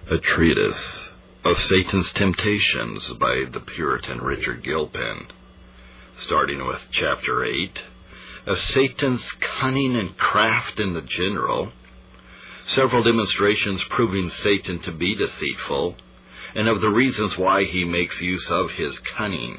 A treatise of Satan's temptations by the Puritan Richard Gilpin, starting with Chapter 8, of Satan's cunning and craft in the general, several demonstrations proving Satan to be deceitful, and of the reasons why he makes use of his cunning.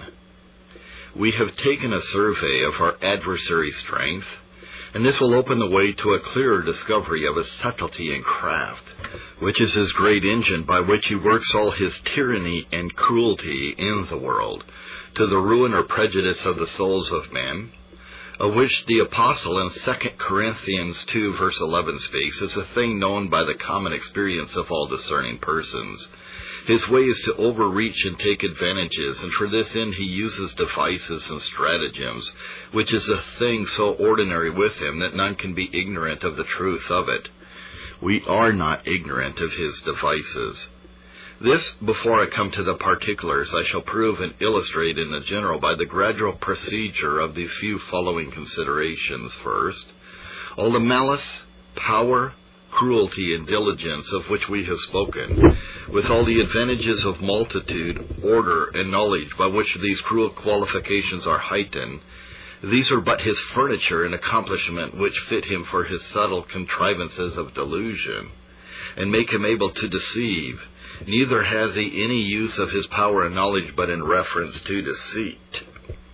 We have taken a survey of our adversary's strength, and this will open the way to a clearer discovery of his subtlety and craft, which is his great engine by which he works all his tyranny and cruelty in the world, to the ruin or prejudice of the souls of men, of which the Apostle in 2 Corinthians 2 verse 11 speaks, as a thing known by the common experience of all discerning persons. His way is to overreach and take advantages, and for this end he uses devices and stratagems, which is a thing so ordinary with him that none can be ignorant of the truth of it. We are not ignorant of his devices. This, before I come to the particulars, I shall prove and illustrate in the general by the gradual procedure of these few following considerations. First, all the malice, power, cruelty, and diligence of which we have spoken, with all the advantages of multitude, order, and knowledge by which these cruel qualifications are heightened, these are but his furniture and accomplishment which fit him for his subtle contrivances of delusion, and make him able to deceive. Neither has he any use of his power and knowledge but in reference to deceit.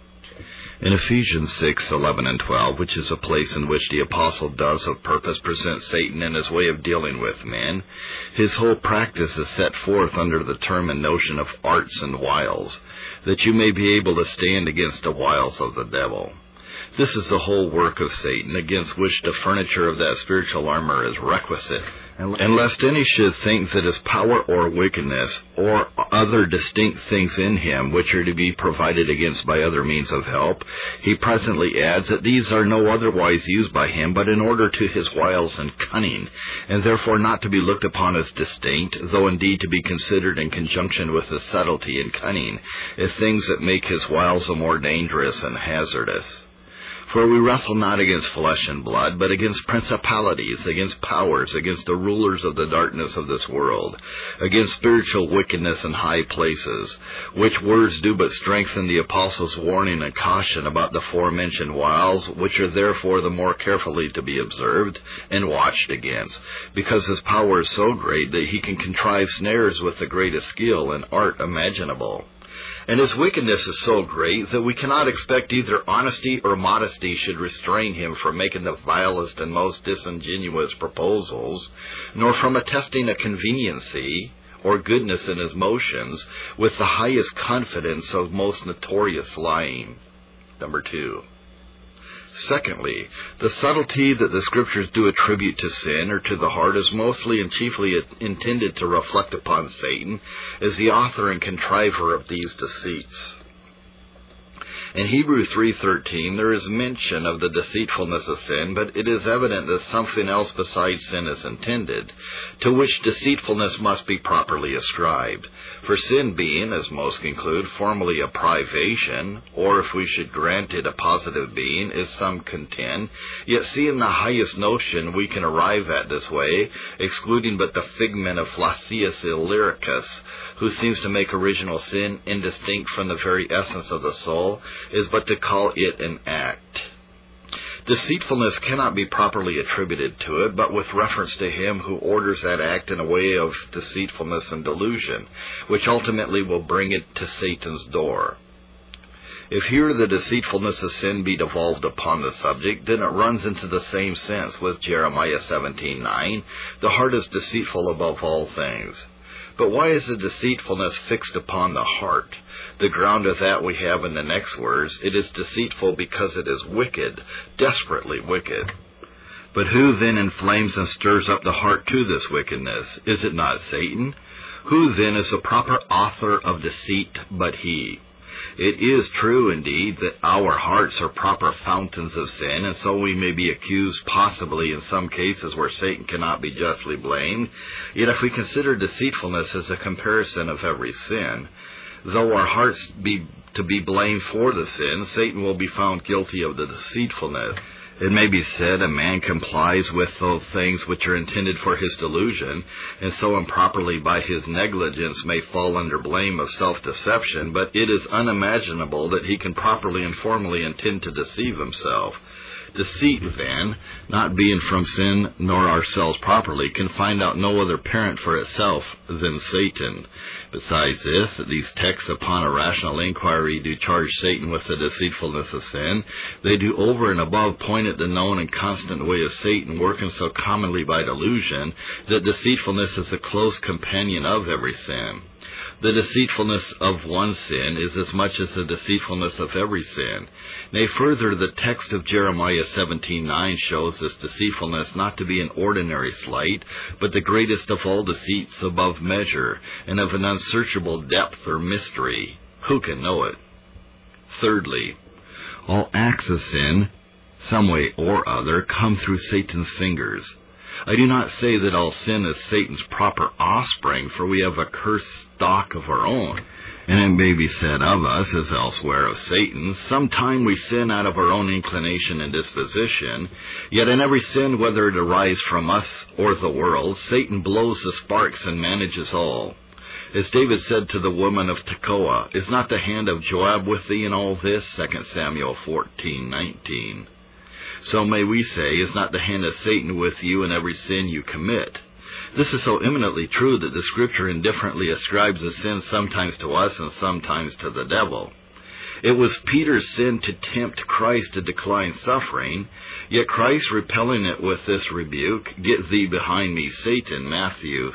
In Ephesians 6:11 and 12, which is a place in which the Apostle does of purpose present Satan in his way of dealing with men, his whole practice is set forth under the term and notion of arts and wiles, that you may be able to stand against the wiles of the devil. This is the whole work of Satan, against which the furniture of that spiritual armor is requisite. And lest any should think that his power or wickedness, or other distinct things in him, which are to be provided against by other means of help, he presently adds that these are no otherwise used by him, but in order to his wiles and cunning, and therefore not to be looked upon as distinct, though indeed to be considered in conjunction with his subtlety and cunning, as things that make his wiles the more dangerous and hazardous. For we wrestle not against flesh and blood, but against principalities, against powers, against the rulers of the darkness of this world, against spiritual wickedness in high places, which words do but strengthen the Apostle's warning and caution about the forementioned wiles, which are therefore the more carefully to be observed and watched against, because his power is so great that he can contrive snares with the greatest skill and art imaginable. And his wickedness is so great that we cannot expect either honesty or modesty should restrain him from making the vilest and most disingenuous proposals, nor from attesting a conveniency or goodness in his motions with the highest confidence of most notorious lying. Number 2. Secondly, the subtlety that the Scriptures do attribute to sin or to the heart is mostly and chiefly intended to reflect upon Satan as the author and contriver of these deceits. In Hebrews 3:13, there is mention of the deceitfulness of sin, but it is evident that something else besides sin is intended, to which deceitfulness must be properly ascribed. For sin being, as most conclude, formally a privation, or if we should grant it a positive being, as some contend, yet seeing the highest notion we can arrive at this way, excluding but the figment of Flacius Illyricus, who seems to make original sin indistinct from the very essence of the soul, is but to call it an act. Deceitfulness cannot be properly attributed to it, but with reference to him who orders that act in a way of deceitfulness and delusion, which ultimately will bring it to Satan's door. If here the deceitfulness of sin be devolved upon the subject, then it runs into the same sense with Jeremiah 17:9, the heart is deceitful above all things. But why is the deceitfulness fixed upon the heart? The ground of that we have in the next words, it is deceitful because it is wicked, desperately wicked. But who then inflames and stirs up the heart to this wickedness? Is it not Satan? Who then is the proper author of deceit but he? It is true, indeed, that our hearts are proper fountains of sin, and so we may be accused possibly in some cases where Satan cannot be justly blamed. Yet if we consider deceitfulness as a comparison of every sin, though our hearts be to be blamed for the sin, Satan will be found guilty of the deceitfulness. It may be said a man complies with those things which are intended for his delusion, and so improperly by his negligence may fall under blame of self-deception, but it is unimaginable that he can properly and formally intend to deceive himself. Deceit, then, not being from sin nor ourselves properly, can find out no other parent for itself than Satan. Besides this, that these texts upon a rational inquiry do charge Satan with the deceitfulness of sin, they do over and above point at the known and constant way of Satan, working so commonly by delusion, that deceitfulness is a close companion of every sin. The deceitfulness of one sin is as much as the deceitfulness of every sin. Nay, further, the text of Jeremiah 17:9 shows this deceitfulness not to be an ordinary sleight, but the greatest of all deceits above measure, and of an unsearchable depth or mystery. Who can know it? Thirdly, all acts of sin, some way or other, come through Satan's fingers. I do not say that all sin is Satan's proper offspring, for we have a cursed stock of our own. And it may be said of us, as elsewhere of Satan, sometime we sin out of our own inclination and disposition, yet in every sin, whether it arise from us or the world, Satan blows the sparks and manages all. As David said to the woman of Tekoa, "Is not the hand of Joab with thee in all this?" 2 Samuel 14:19. So may we say, is not the hand of Satan with you in every sin you commit? This is so eminently true that the Scripture indifferently ascribes a sin sometimes to us and sometimes to the devil. It was Peter's sin to tempt Christ to decline suffering, yet Christ repelling it with this rebuke, "Get thee behind me, Satan," Matthew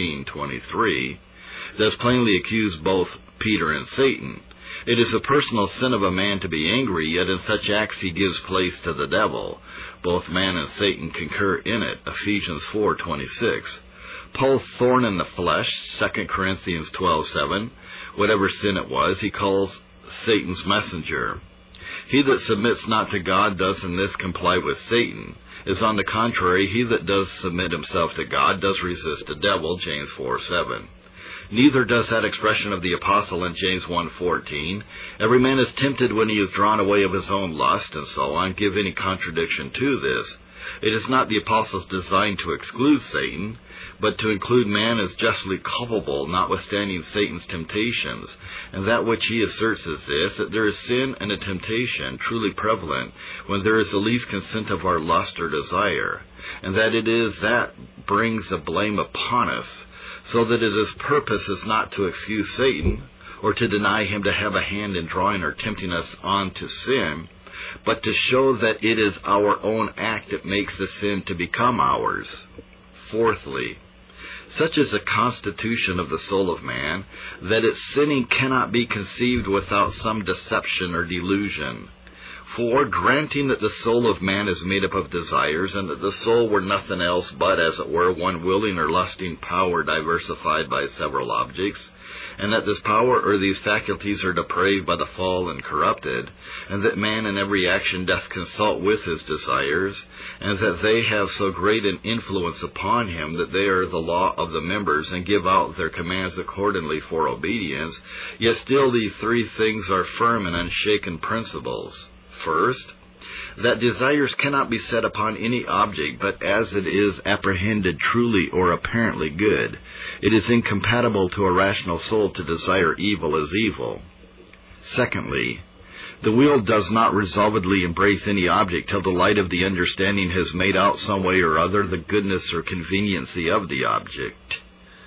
16:23, does plainly accuse both Peter and Satan. It is a personal sin of a man to be angry, yet in such acts he gives place to the devil. Both man and Satan concur in it, Ephesians 4:26. Paul's thorn in the flesh, 2 Corinthians 12:7, whatever sin it was, he calls Satan's messenger. He that submits not to God does in this comply with Satan, as on the contrary, he that does submit himself to God does resist the devil, James 4:7. Neither does that expression of the apostle in James 1:14, "Every man is tempted when he is drawn away of his own lust," and so on, give any contradiction to this. It is not the apostle's design to exclude Satan, but to include man as justly culpable, notwithstanding Satan's temptations. And that which he asserts is this, that there is sin and a temptation truly prevalent when there is the least consent of our lust or desire, and that it is that brings the blame upon us, so that his purpose is not to excuse Satan, or to deny him to have a hand in drawing or tempting us on to sin, but to show that it is our own act that makes the sin to become ours. Fourthly, such is the constitution of the soul of man, that its sinning cannot be conceived without some deception or delusion. For, granting that the soul of man is made up of desires, and that the soul were nothing else but, as it were, one willing or lusting power diversified by several objects, and that this power or these faculties are depraved by the fall and corrupted, and that man in every action doth consult with his desires, and that they have so great an influence upon him that they are the law of the members, and give out their commands accordingly for obedience, yet still these three things are firm and unshaken principles. First, that desires cannot be set upon any object but as it is apprehended truly or apparently good. It is incompatible to a rational soul to desire evil as evil. Secondly, the will does not resolvedly embrace any object till the light of the understanding has made out some way or other the goodness or conveniency of the object.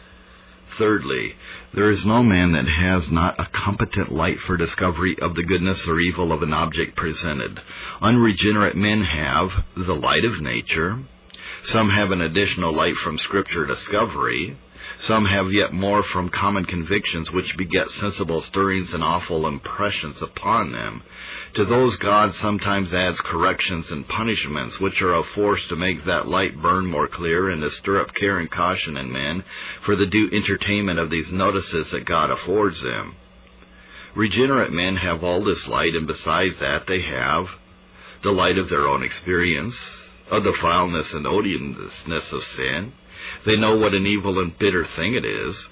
Thirdly, there is no man that has not a competent light for discovery of the goodness or evil of an object presented. Unregenerate men have the light of nature. Some have an additional light from Scripture discovery. Some have yet more from common convictions which beget sensible stirrings and awful impressions upon them. To those God sometimes adds corrections and punishments, which are of force to make that light burn more clear and to stir up care and caution in men for the due entertainment of these notices that God affords them. Regenerate men have all this light, and besides that they have the light of their own experience, of the vileness and odiousness of sin. They know what an evil and bitter thing it is.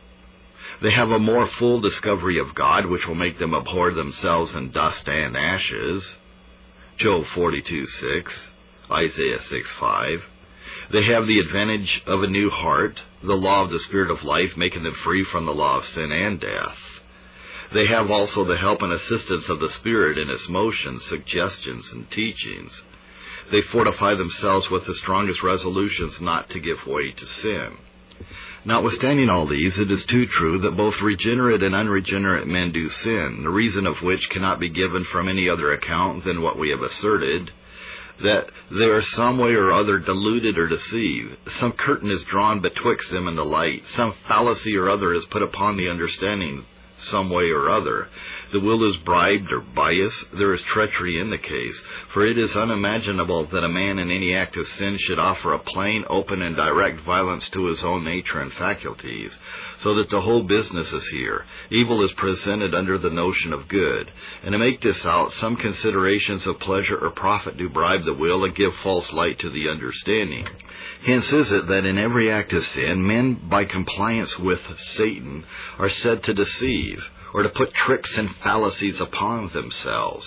They have a more full discovery of God, which will make them abhor themselves in dust and ashes. Job 42:6, Isaiah 6:5. They have the advantage of a new heart, the law of the Spirit of life, making them free from the law of sin and death. They have also the help and assistance of the Spirit in its motions, suggestions, and teachings. They fortify themselves with the strongest resolutions not to give way to sin. Notwithstanding all these, it is too true that both regenerate and unregenerate men do sin, the reason of which cannot be given from any other account than what we have asserted, that they are some way or other deluded or deceived. Some curtain is drawn betwixt them and the light. Some fallacy or other is put upon the understanding some way or other. The will is bribed or biased. There is treachery in the case, for it is unimaginable that a man in any act of sin should offer a plain, open, and direct violence to his own nature and faculties, so that the whole business is here. Evil is presented under the notion of good, and to make this out, some considerations of pleasure or profit do bribe the will and give false light to the understanding. Hence is it that in every act of sin, men, by compliance with Satan, are said to deceive, or to put tricks and fallacies upon themselves.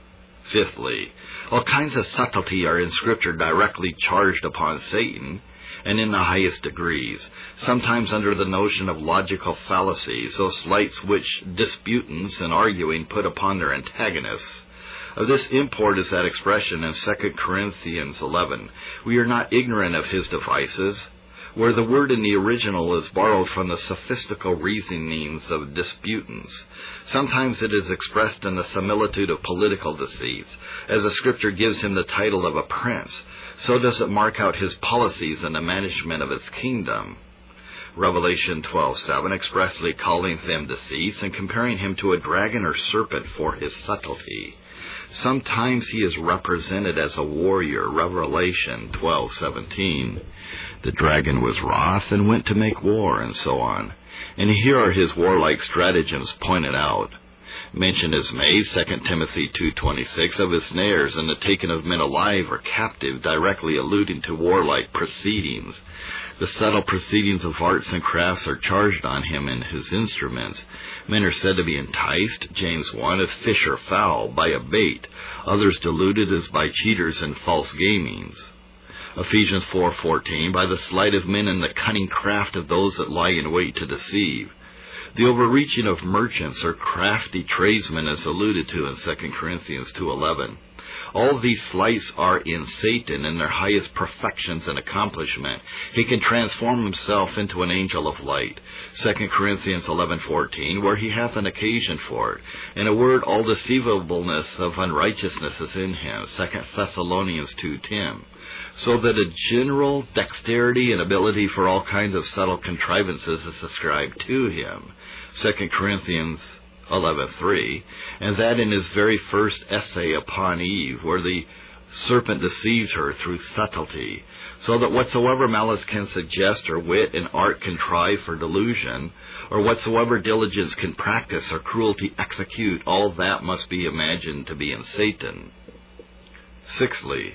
Fifthly, all kinds of subtlety are in Scripture directly charged upon Satan, and in the highest degrees, sometimes under the notion of logical fallacies, those slights which disputants and arguing put upon their antagonists. Of this import is that expression in 2 Corinthians 11, "We are not ignorant of his devices," where the word in the original is borrowed from the sophistical reasonings of disputants. Sometimes it is expressed in the similitude of political deceits, as the Scripture gives him the title of a prince. So does it mark out his policies in the management of its kingdom. Revelation 12:7 expressly calling them deceits and comparing him to a dragon or serpent for his subtlety. Sometimes he is represented as a warrior, Revelation 12:17. The dragon was wroth and went to make war, and so on. And here are his warlike stratagems pointed out. Mention is made, 2 Timothy 2:26, of his snares and the taking of men alive or captive, directly alluding to warlike proceedings. The subtle proceedings of arts and crafts are charged on him in his instruments. Men are said to be enticed, James 1, as fish or fowl, by a bait, others deluded as by cheaters and false gamings. Ephesians 4:14, by the sleight of men and the cunning craft of those that lie in wait to deceive. The overreaching of merchants or crafty tradesmen is alluded to in 2 Corinthians 2:11. All these sleights are in Satan in their highest perfections and accomplishment. He can transform himself into an angel of light, 2 Corinthians 11:14, where he hath an occasion for it. In a word, all deceivableness of unrighteousness is in him, 2 Thessalonians 2:10. So that a general dexterity and ability for all kinds of subtle contrivances is ascribed to him, 2 Corinthians 11:3, and that in his very first essay upon Eve, where the serpent deceived her through subtlety, so that whatsoever malice can suggest or wit and art contrive for delusion, or whatsoever diligence can practice or cruelty execute, all that must be imagined to be in Satan. Sixthly,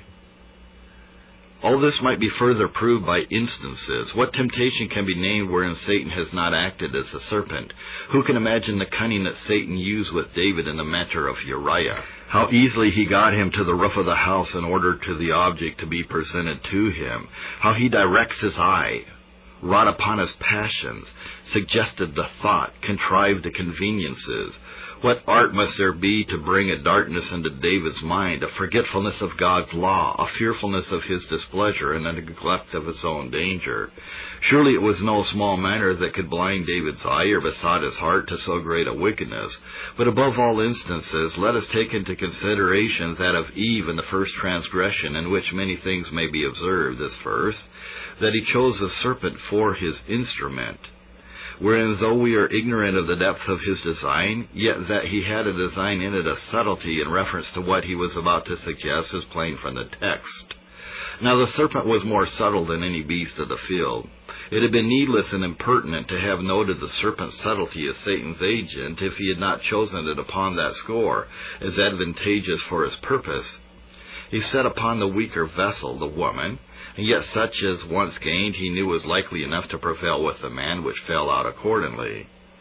all this might be further proved by instances. What temptation can be named wherein Satan has not acted as a serpent? Who can imagine the cunning that Satan used with David in the matter of Uriah? How easily he got him to the roof of the house in order to the object to be presented to him. How he directs his eye, wrought upon his passions, suggested the thought, contrived the conveniences. What art must there be to bring a darkness into David's mind, a forgetfulness of God's law, a fearfulness of his displeasure, and a neglect of his own danger? Surely it was no small matter that could blind David's eye or besot his heart to so great a wickedness. But above all instances, let us take into consideration that of Eve in the first transgression, in which many things may be observed. This first, that he chose a serpent for his instrument, wherein though we are ignorant of the depth of his design, yet that he had a design in it, a subtlety in reference to what he was about to suggest, is plain from the text. Now the serpent was more subtle than any beast of the field. It had been needless and impertinent to have noted the serpent's subtlety as Satan's agent if he had not chosen it upon that score as advantageous for his purpose. He set upon the weaker vessel, the woman, and yet such as once gained he knew was likely enough to prevail with the man, which fell out accordingly.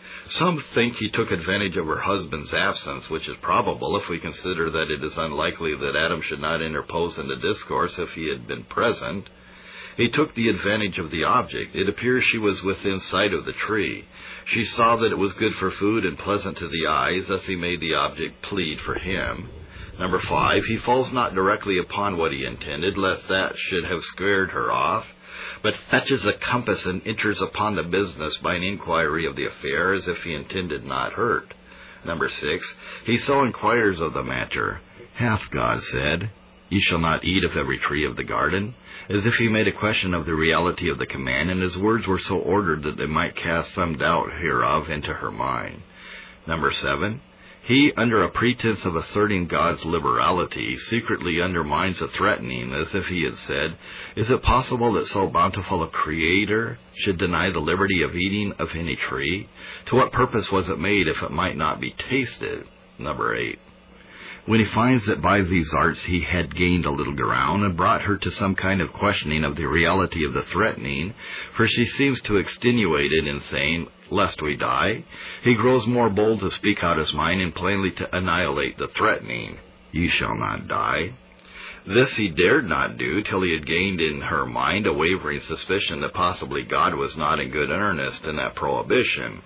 Some think he took advantage of her husband's absence, which is probable if we consider that it is unlikely that Adam should not interpose in the discourse if he had been present. He took the advantage of the object. It appears she was within sight of the tree. She saw that it was good for food and pleasant to the eyes, thus he made the object plead for him. Number 5, he falls not directly upon what he intended, lest that should have scared her off, but fetches a compass and enters upon the business by an inquiry of the affair, as if he intended not hurt. Number 6, he so inquires of the matter, Hath God said, Ye shall not eat of every tree of the garden? As if he made a question of the reality of the command, and his words were so ordered that they might cast some doubt hereof into her mind. Number 7, he, under a pretense of asserting God's liberality, secretly undermines a threatening, as if he had said, Is it possible that so bountiful a Creator should deny the liberty of eating of any tree? To what purpose was it made if it might not be tasted? Number 8, when he finds that by these arts he had gained a little ground, and brought her to some kind of questioning of the reality of the threatening, for she seems to extenuate it in saying, Lest we die, he grows more bold to speak out his mind and plainly to annihilate the threatening, Ye shall not die. This he dared not do till he had gained in her mind a wavering suspicion that possibly God was not in good earnest in that prohibition.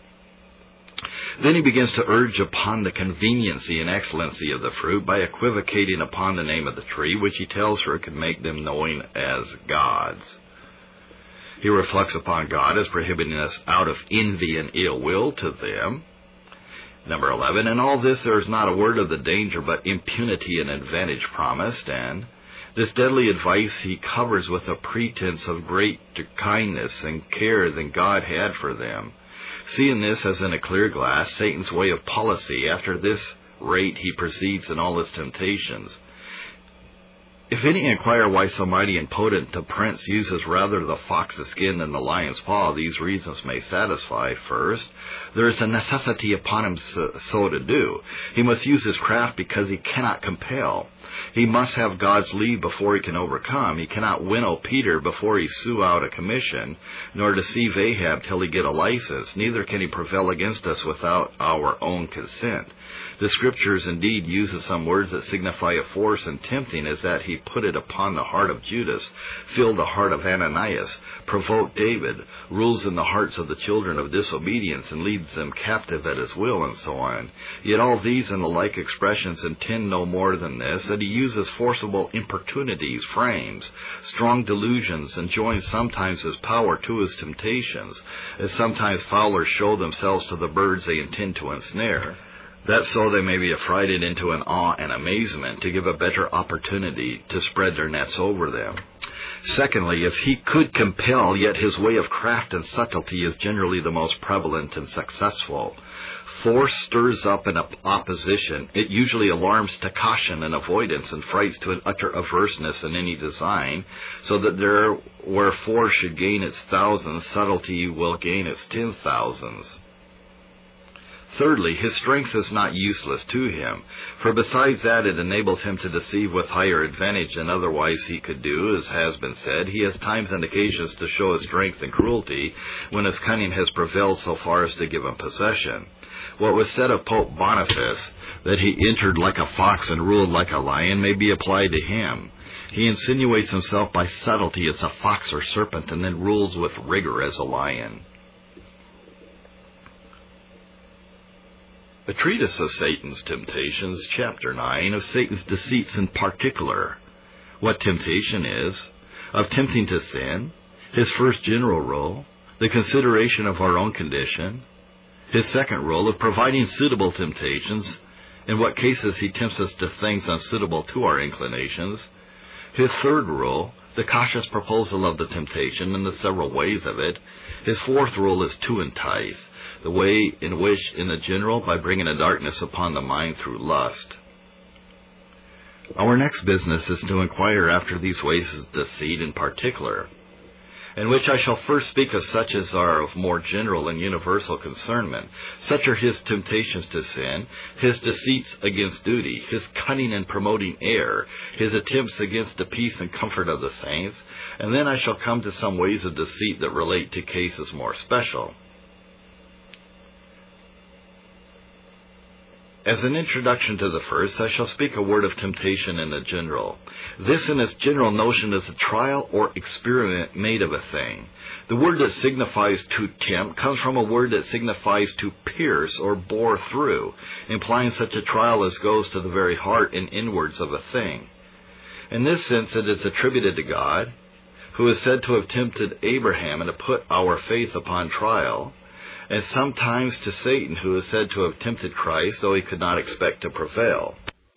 Then he begins to urge upon the conveniency and excellency of the fruit by equivocating upon the name of the tree, which he tells her could make them knowing as gods. He reflects upon God as prohibiting us out of envy and ill will to them. Number 11, in all this there is not a word of the danger, but impunity and advantage promised, and this deadly advice he covers with a pretense of greater kindness and care than God had for them. Seeing this as in a clear glass, Satan's way of policy, after this rate he proceeds in all his temptations. If any inquire why so mighty and potent a prince uses rather the fox's skin than the lion's paw, these reasons may satisfy. First, there is a necessity upon him so to do. He must use his craft because he cannot compel. He must have God's leave before he can overcome. He cannot winnow Peter before he sue out a commission, nor deceive Ahab till he get a license. Neither can he prevail against us without our own consent. The Scriptures indeed uses some words that signify a force and tempting, as that he put it upon the heart of Judas, filled the heart of Ananias, provoked David, rules in the hearts of the children of disobedience, and leads them captive at his will, and so on. Yet all these and the like expressions intend no more than this, that he uses forcible importunities, frames, strong delusions, and joins sometimes his power to his temptations, as sometimes fowlers show themselves to the birds they intend to ensnare, that so they may be affrighted into an awe and amazement, to give a better opportunity to spread their nets over them. Secondly, if he could compel, yet his way of craft and subtlety is generally the most prevalent and successful. Force stirs up an opposition. It usually alarms to caution and avoidance, and frights to an utter averseness in any design, so that there where force should gain its thousands, subtlety will gain its 10,000s. Thirdly, his strength is not useless to him, for besides that it enables him to deceive with higher advantage than otherwise he could do, as has been said. He has times and occasions to show his strength and cruelty, when his cunning has prevailed so far as to give him possession. What was said of Pope Boniface, that he entered like a fox and ruled like a lion, may be applied to him. He insinuates himself by subtlety as a fox or serpent, and then rules with rigor as a lion. A treatise of Satan's temptations, chapter 9, of Satan's deceits in particular. What temptation is, of tempting to sin, his first general role, the consideration of our own condition, his second role of providing suitable temptations, in what cases he tempts us to things unsuitable to our inclinations, his third role, the cautious proposal of the temptation and the several ways of it, his fourth role is to entice, the way in which, in the general, by bringing a darkness upon the mind through lust. Our next business is to inquire after these ways of deceit in particular, in which I shall first speak of such as are of more general and universal concernment. Such are his temptations to sin, his deceits against duty, his cunning in promoting error, his attempts against the peace and comfort of the saints, and then I shall come to some ways of deceit that relate to cases more special. As an introduction to the first, I shall speak a word of temptation in the general. This in its general notion is a trial or experiment made of a thing. The word that signifies to tempt comes from a word that signifies to pierce or bore through, implying such a trial as goes to the very heart and inwards of a thing. In this sense, it is attributed to God, who is said to have tempted Abraham and to put our faith upon trial, and sometimes to Satan, who is said to have tempted Christ, though he could not expect to prevail.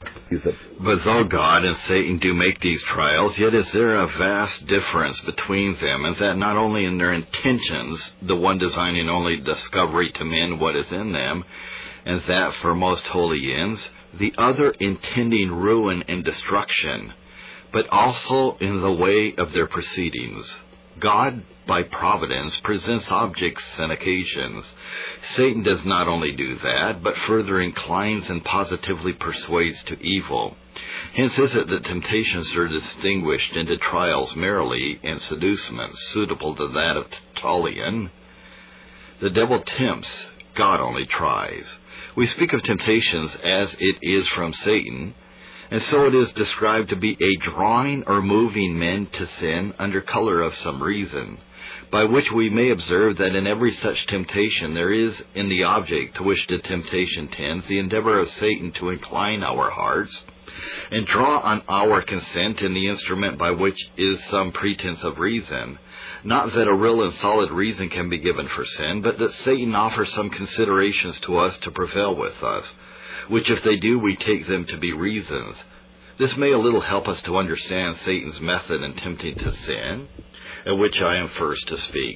But though God and Satan do make these trials, yet is there a vast difference between them, and that not only in their intentions, the one designing only discovery to men what is in them, and that for most holy ends, the other intending ruin and destruction, but also in the way of their proceedings. God, by providence, presents objects and occasions. Satan does not only do that, but further inclines and positively persuades to evil. Hence is it that temptations are distinguished into trials merely and seducements, suitable to that of Tertullian. The devil tempts, God only tries. We speak of temptations as it is from Satan, and so it is described to be a drawing or moving men to sin under color of some reason, by which we may observe that in every such temptation there is in the object to which the temptation tends the endeavor of Satan to incline our hearts, and draw on our consent in the instrument by which is some pretense of reason. Not that a real and solid reason can be given for sin, but that Satan offers some considerations to us to prevail with us, which if they do, we take them to be reasons. This may a little help us to understand Satan's method in tempting to sin, of which I am first to speak.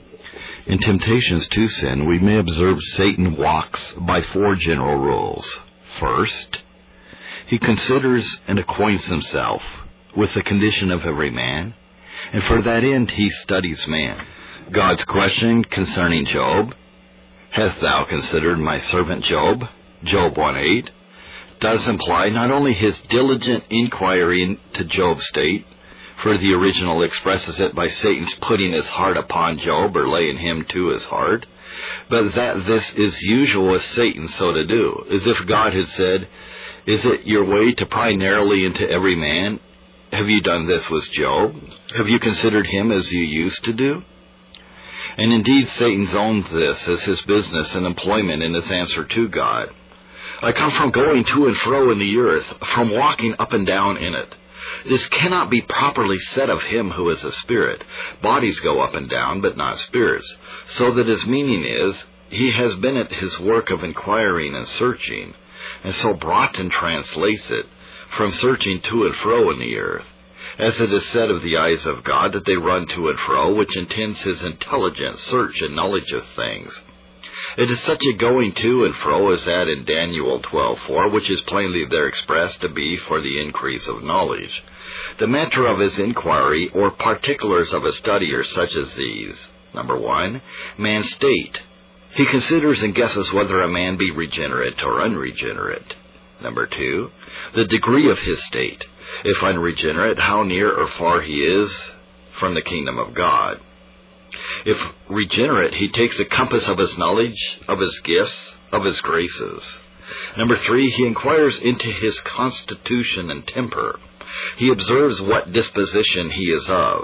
In temptations to sin, we may observe Satan walks by 4 general rules. First, he considers and acquaints himself with the condition of every man, and for that end he studies man. God's question concerning Job, "Hast thou considered my servant Job?" Job 1:8, does imply not only his diligent inquiry into Job's state, for the original expresses it by Satan's putting his heart upon Job or laying him to his heart, but that this is usual with Satan so to do, as if God had said, "Is it your way to pry narrowly into every man? Have you done this with Job? Have you considered him as you used to do?" And indeed Satan's owned this as his business and employment in his answer to God. "I come from going to and fro in the earth, from walking up and down in it. This cannot be properly said of him who is a spirit. Bodies go up and down, but not spirits." So that his meaning is, he has been at his work of inquiring and searching, and so Broughton translates it, from searching to and fro in the earth. As it is said of the eyes of God, that they run to and fro, which intends his intelligent search and knowledge of things. It is such a going to and fro as that in Daniel 12:4, which is plainly there expressed to be for the increase of knowledge. The matter of his inquiry, or particulars of his study, are such as these. Number 1, man's state. He considers and guesses whether a man be regenerate or unregenerate. Number 2, the degree of his state. If unregenerate, how near or far he is from the kingdom of God. If regenerate, he takes a compass of his knowledge, of his gifts, of his graces. Number 3, he inquires into his constitution and temper. He observes what disposition he is of.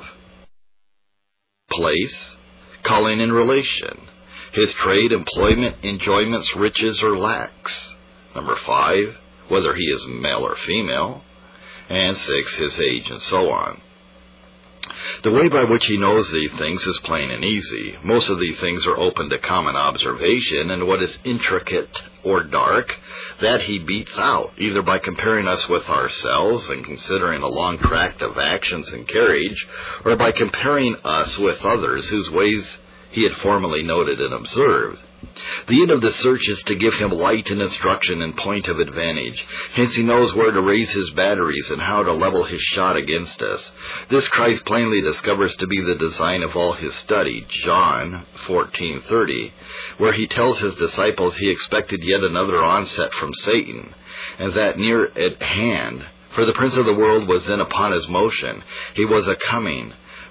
Place, calling and relation. His trade, employment, enjoyments, riches, or lacks. Number 5, whether he is male or female. And 6, his age, and so on. The way by which he knows these things is plain and easy. Most of these things are open to common observation, and what is intricate or dark, that he beats out, either by comparing us with ourselves and considering a long tract of actions and carriage, or by comparing us with others whose ways he had formerly noted and observed. The end of the search is to give him light and instruction in point of advantage. Hence he knows where to raise his batteries and how to level his shot against us. This Christ plainly discovers to be the design of all his study, John 14:30, where he tells his disciples he expected yet another onset from Satan, and that near at hand, for the prince of the world was then upon his motion. He was a coming,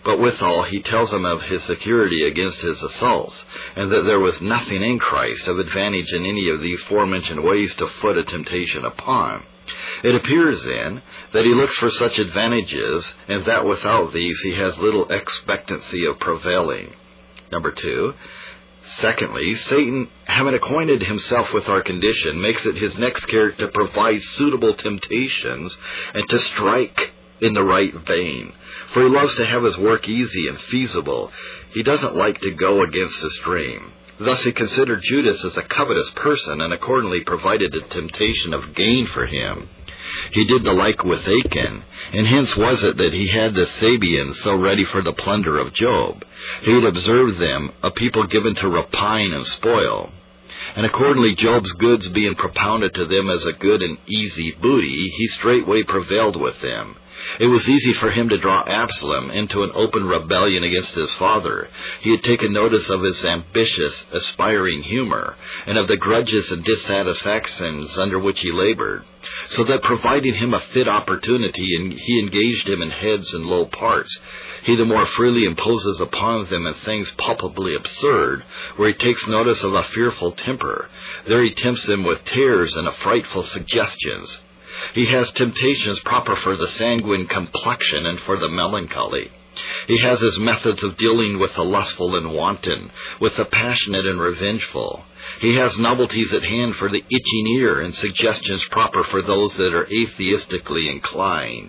But withal he tells him of his security against his assaults, and that there was nothing in Christ of advantage in any of these forementioned ways to foot a temptation upon. It appears, then, that he looks for such advantages, and that without these he has little expectancy of prevailing. Number 2. Secondly, Satan, having acquainted himself with our condition, makes it his next care to provide suitable temptations and to strike in the right vein. For he loves to have his work easy and feasible. He doesn't like to go against the stream. Thus he considered Judas as a covetous person, and accordingly provided a temptation of gain for him. He did the like with Achan, and hence was it that he had the Sabeans so ready for the plunder of Job. He had observed them a people given to rapine and spoil. And accordingly Job's goods being propounded to them as a good and easy booty, he straightway prevailed with them. It was easy for him to draw Absalom into an open rebellion against his father. He had taken notice of his ambitious, aspiring humor, and of the grudges and dissatisfactions under which he labored, so that providing him a fit opportunity, he engaged him in heads and low parts. He the more freely imposes upon them in things palpably absurd, where he takes notice of a fearful temper. There he tempts them with tears and frightful suggestions. He has temptations proper for the sanguine complexion and for the melancholy. He has his methods of dealing with the lustful and wanton, with the passionate and revengeful. He has novelties at hand for the itching ear and suggestions proper for those that are atheistically inclined.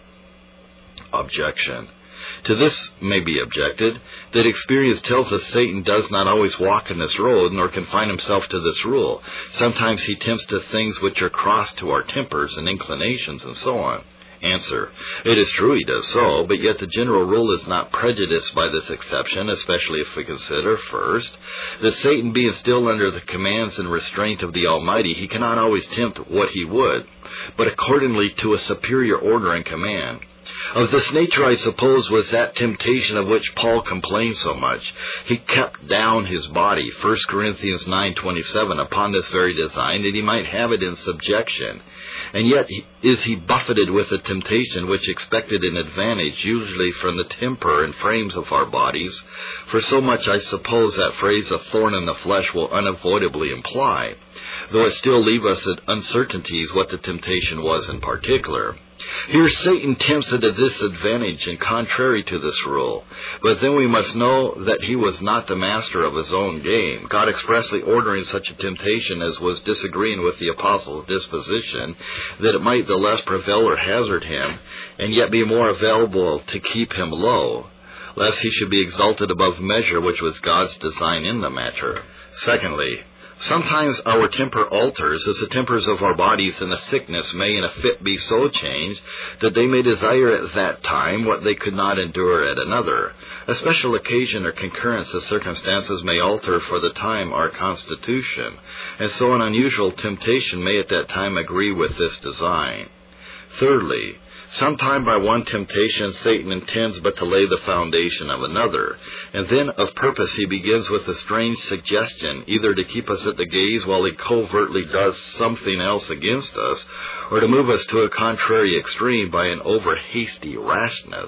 Objection. To this may be objected that experience tells us Satan does not always walk in this road, nor confine himself to this rule. Sometimes he tempts to things which are cross to our tempers and inclinations, and so on. Answer. It is true he does so, but yet the general rule is not prejudiced by this exception, especially if we consider, first, that Satan being still under the commands and restraint of the Almighty, he cannot always tempt what he would, but accordingly to a superior order and command. Of this nature, I suppose, was that temptation of which Paul complained so much. He kept down his body, 1 Corinthians 9:27, upon this very design, that he might have it in subjection. And yet is he buffeted with a temptation which expected an advantage, usually from the temper and frames of our bodies. For so much I suppose that phrase, a thorn in the flesh, will unavoidably imply, though it still leave us at uncertainties what the temptation was in particular. Here Satan tempts at a disadvantage and contrary to this rule, but then we must know that he was not the master of his own game, God expressly ordering such a temptation as was disagreeing with the apostle's disposition, that it might the less prevail or hazard him, and yet be more available to keep him low, lest he should be exalted above measure, which was God's design in the matter. Secondly, sometimes our temper alters, as the tempers of our bodies in a sickness may in a fit be so changed that they may desire at that time what they could not endure at another. A special occasion or concurrence of circumstances may alter for the time our constitution, and so an unusual temptation may at that time agree with this design. Thirdly, sometime by one temptation Satan intends but to lay the foundation of another, and then of purpose he begins with a strange suggestion, either to keep us at the gaze while he covertly does something else against us, or to move us to a contrary extreme by an over-hasty rashness.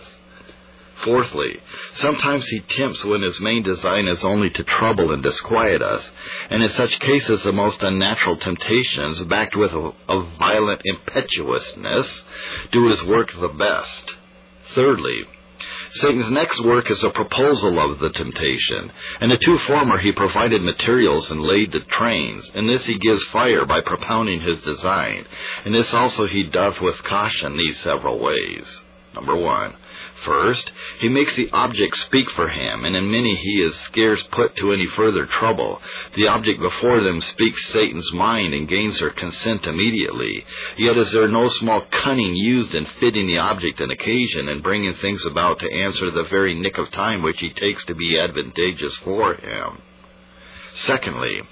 Fourthly, sometimes he tempts when his main design is only to trouble and disquiet us, and in such cases the most unnatural temptations, backed with a violent impetuousness, do his work the best. Thirdly, Satan's next work is a proposal of the temptation. In the two former he provided materials and laid the trains. In this he gives fire by propounding his design. In this also he doth with caution these several ways. Number 1. First, he makes the object speak for him, and in many he is scarce put to any further trouble. The object before them speaks Satan's mind and gains their consent immediately. Yet is there no small cunning used in fitting the object and occasion, and bringing things about to answer the very nick of time which he takes to be advantageous for him. Secondly,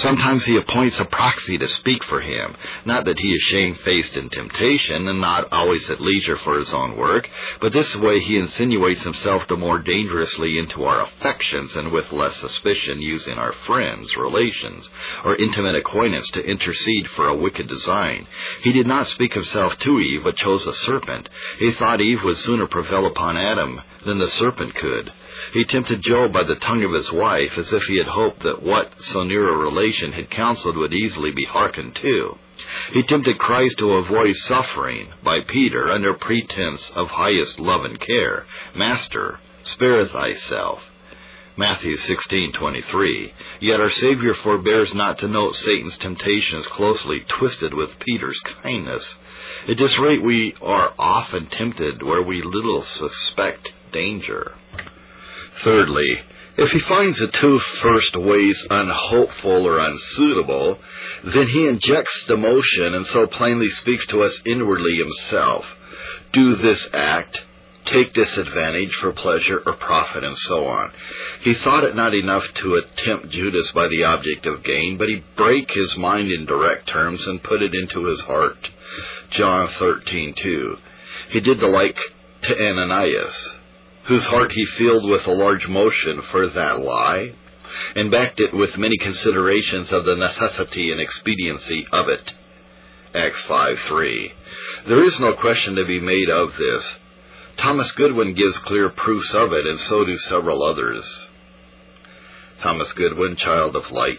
Sometimes he appoints a proxy to speak for him, not that he is shamefaced in temptation and not always at leisure for his own work, but this way he insinuates himself the more dangerously into our affections and with less suspicion using our friends, relations, or intimate acquaintance to intercede for a wicked design. He did not speak himself to Eve, but chose a serpent. He thought Eve would sooner prevail upon Adam than the serpent could. He tempted Job by the tongue of his wife, as if he had hoped that what so near a relation had counseled would easily be hearkened to. He tempted Christ to avoid suffering by Peter under pretense of highest love and care. Master, spare thyself. Matthew 16:23. Yet our Savior forbears not to note Satan's temptations closely twisted with Peter's kindness. At this rate, we are often tempted where we little suspect danger. Thirdly, if he finds the two first ways unhopeful or unsuitable, then he injects the motion and so plainly speaks to us inwardly himself. Do this act, take this advantage for pleasure or profit, and so on. He thought it not enough to tempt Judas by the object of gain, but he brake his mind in direct terms and put it into his heart. John 13:2. He did the like to Ananias, whose heart he filled with a large motion for that lie, and backed it with many considerations of the necessity and expediency of it. Acts 5:3. There is no question to be made of this. Thomas Goodwin gives clear proofs of it, and so do several others. Thomas Goodwin, Child of Light.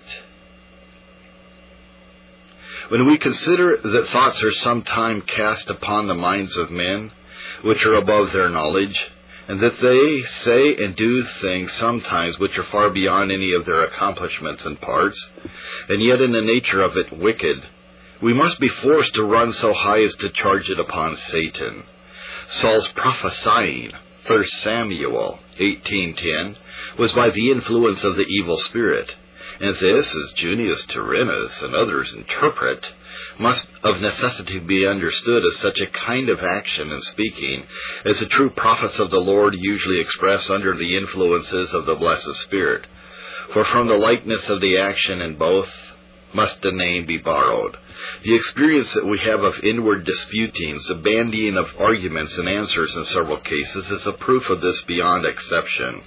When we consider that thoughts are sometime cast upon the minds of men, which are above their knowledge, and that they say and do things sometimes which are far beyond any of their accomplishments and parts, and yet in the nature of it wicked, we must be forced to run so high as to charge it upon Satan. Saul's prophesying, 1 Samuel 18:10, was by the influence of the evil spirit, and this, as Junius Tyrannus and others interpret, must of necessity be understood as such a kind of action and speaking as the true prophets of the Lord usually express under the influences of the blessed Spirit. For from the likeness of the action in both must the name be borrowed. The experience that we have of inward disputings, the bandying of arguments and answers in several cases, is a proof of this beyond exception.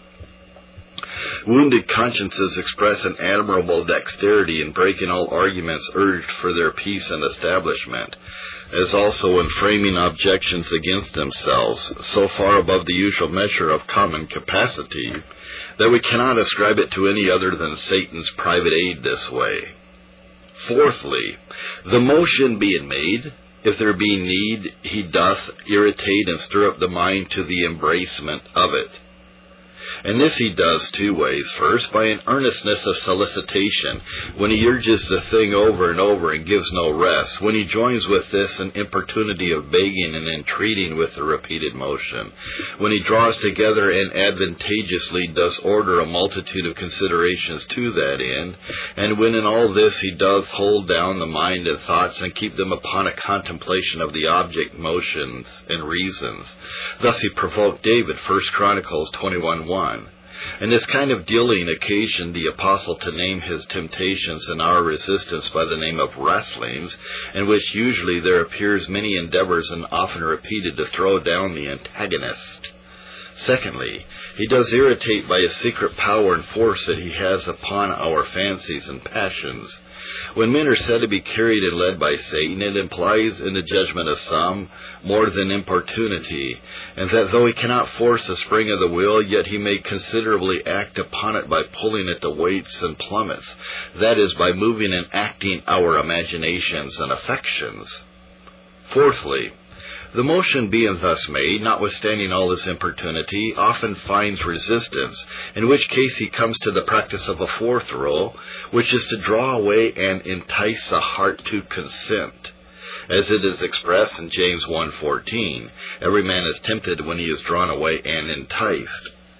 Wounded consciences express an admirable dexterity in breaking all arguments urged for their peace and establishment, as also in framing objections against themselves, so far above the usual measure of common capacity, that we cannot ascribe it to any other than Satan's private aid this way. Fourthly, the motion being made, if there be need, he doth irritate and stir up the mind to the embracement of it. And this he does two ways. First, by an earnestness of solicitation, when he urges the thing over and over and gives no rest, when he joins with this an importunity of begging and entreating with the repeated motion, when he draws together and advantageously does order a multitude of considerations to that end, and when in all this he doth hold down the mind and thoughts and keep them upon a contemplation of the object, motions, and reasons. Thus he provoked David, 1 Chronicles 21:1. And this kind of dealing occasioned the apostle to name his temptations and our resistance by the name of wrestlings, in which usually there appears many endeavors and often repeated to throw down the antagonist. Secondly, he does irritate by a secret power and force that he has upon our fancies and passions. When men are said to be carried and led by Satan, it implies in the judgment of some more than importunity, and that though he cannot force the spring of the will, yet he may considerably act upon it by pulling at the weights and plummets, that is, by moving and acting our imaginations and affections. Fourthly, the motion being thus made, notwithstanding all this importunity, often finds resistance, in which case he comes to the practice of a fourth rule, which is to draw away and entice the heart to consent. As it is expressed in James 1:14, every man is tempted when he is drawn away and enticed.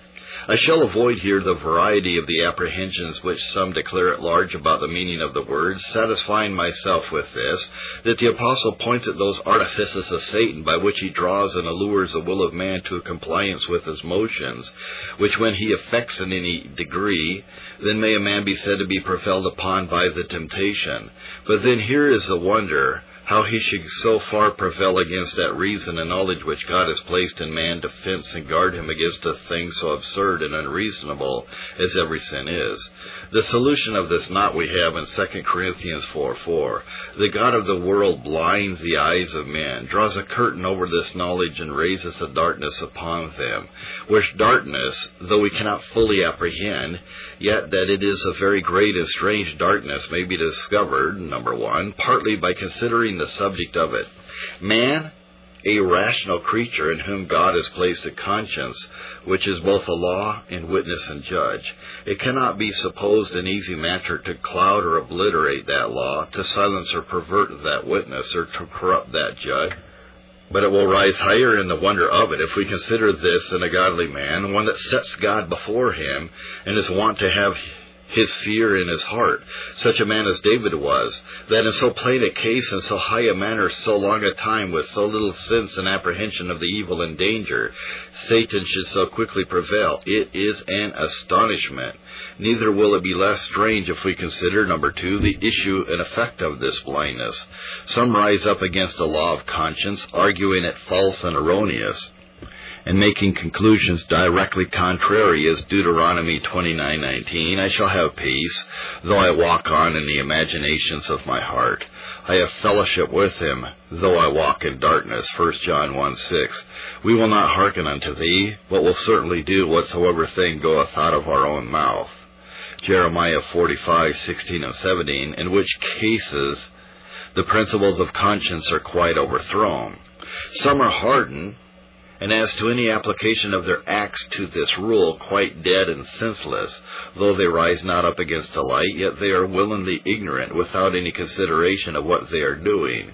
I shall avoid here the variety of the apprehensions which some declare at large about the meaning of the words, satisfying myself with this, that the apostle points at those artifices of Satan by which he draws and allures the will of man to a compliance with his motions, which when he effects in any degree, then may a man be said to be prevailed upon by the temptation. But then here is the wonder, how he should so far prevail against that reason and knowledge which God has placed in man to fence and guard him against a thing so absurd and unreasonable as every sin is. The solution of this knot we have in 2 Corinthians 4:4. The God of the world blinds the eyes of men, draws a curtain over this knowledge, and raises a darkness upon them, which darkness, though we cannot fully apprehend, yet that it is a very great and strange darkness may be discovered, number one, partly by considering the subject of it. Man, a rational creature in whom God has placed a conscience, which is both a law and witness and judge. It cannot be supposed an easy matter to cloud or obliterate that law, to silence or pervert that witness, or to corrupt that judge. But it will rise higher in the wonder of it if we consider this in a godly man, one that sets God before him and is wont to have his fear in his heart, such a man as David was, that in so plain a case and so high a manner, so long a time, with so little sense and apprehension of the evil and danger, Satan should so quickly prevail. It is an astonishment. Neither will it be less strange if we consider, number two, the issue and effect of this blindness. Some rise up against the law of conscience, arguing it false and erroneous, and making conclusions directly contrary, as Deuteronomy 29:19, I shall have peace, though I walk on in the imaginations of my heart. I have fellowship with him, though I walk in darkness, 1 John 1:6. We will not hearken unto thee, but will certainly do whatsoever thing goeth out of our own mouth. Jeremiah 45:16 and 17, in which cases the principles of conscience are quite overthrown. Some are hardened, and as to any application of their acts to this rule, quite dead and senseless. Though they rise not up against the light, yet they are willingly ignorant, without any consideration of what they are doing.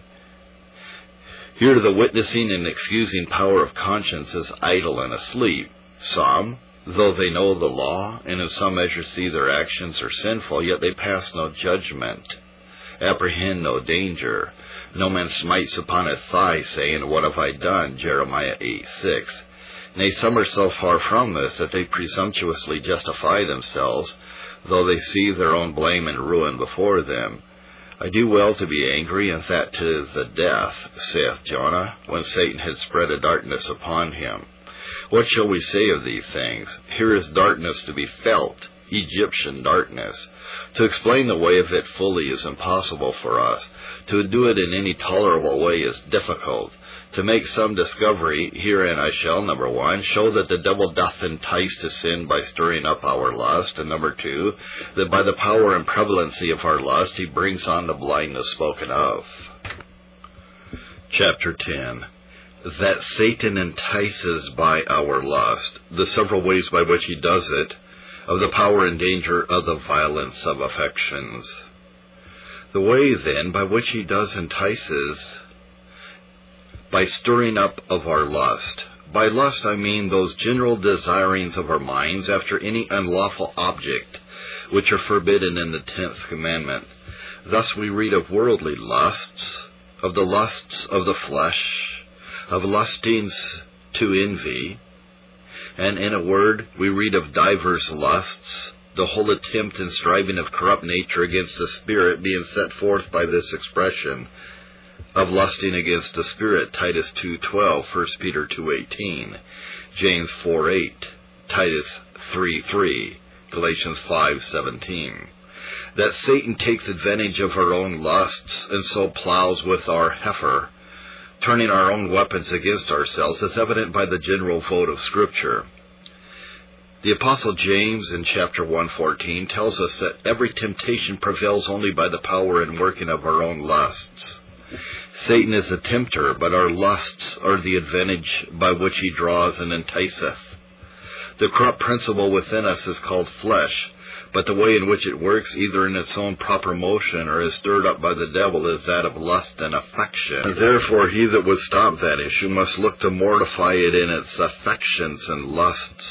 Here the witnessing and excusing power of conscience is idle and asleep. Some, though they know the law, and in some measure see their actions are sinful, yet they pass no judgment, apprehend no danger. No man smites upon his thigh, saying, What have I done? Jeremiah 8:6. Nay, some are so far from this that they presumptuously justify themselves, though they see their own blame and ruin before them. I do well to be angry, and that to the death, saith Jonah, when Satan had spread a darkness upon him. What shall we say of these things? Here is darkness to be felt, Egyptian darkness. To explain the way of it fully is impossible for us. To do it in any tolerable way is difficult. To make some discovery, herein I shall, number one, show that the devil doth entice to sin by stirring up our lust, and number two, that by the power and prevalency of our lust he brings on the blindness spoken of. Chapter 10. That Satan entices by our lust, the several ways by which he does it, of the power and danger of the violence of affections. The way, then, by which he does entices, by stirring up of our lust. By lust I mean those general desirings of our minds after any unlawful object, which are forbidden in the 10th commandment. Thus we read of worldly lusts, of the lusts of the flesh, of lustings to envy, and in a word, we read of divers lusts, the whole attempt and striving of corrupt nature against the spirit being set forth by this expression of lusting against the spirit, Titus 2:12, 1 Peter 2:18, James 4:8, Titus 3:3, Galatians 5:17. That Satan takes advantage of our own lusts and so plows with our heifer, turning our own weapons against ourselves, is evident by the general vote of Scripture. The Apostle James in chapter 1:14 tells us that every temptation prevails only by the power and working of our own lusts. Satan is a tempter, but our lusts are the advantage by which he draws and enticeth. The corrupt principle within us is called flesh, but the way in which it works, either in its own proper motion or is stirred up by the devil, is that of lust and affection. And therefore he that would stop that issue must look to mortify it in its affections and lusts.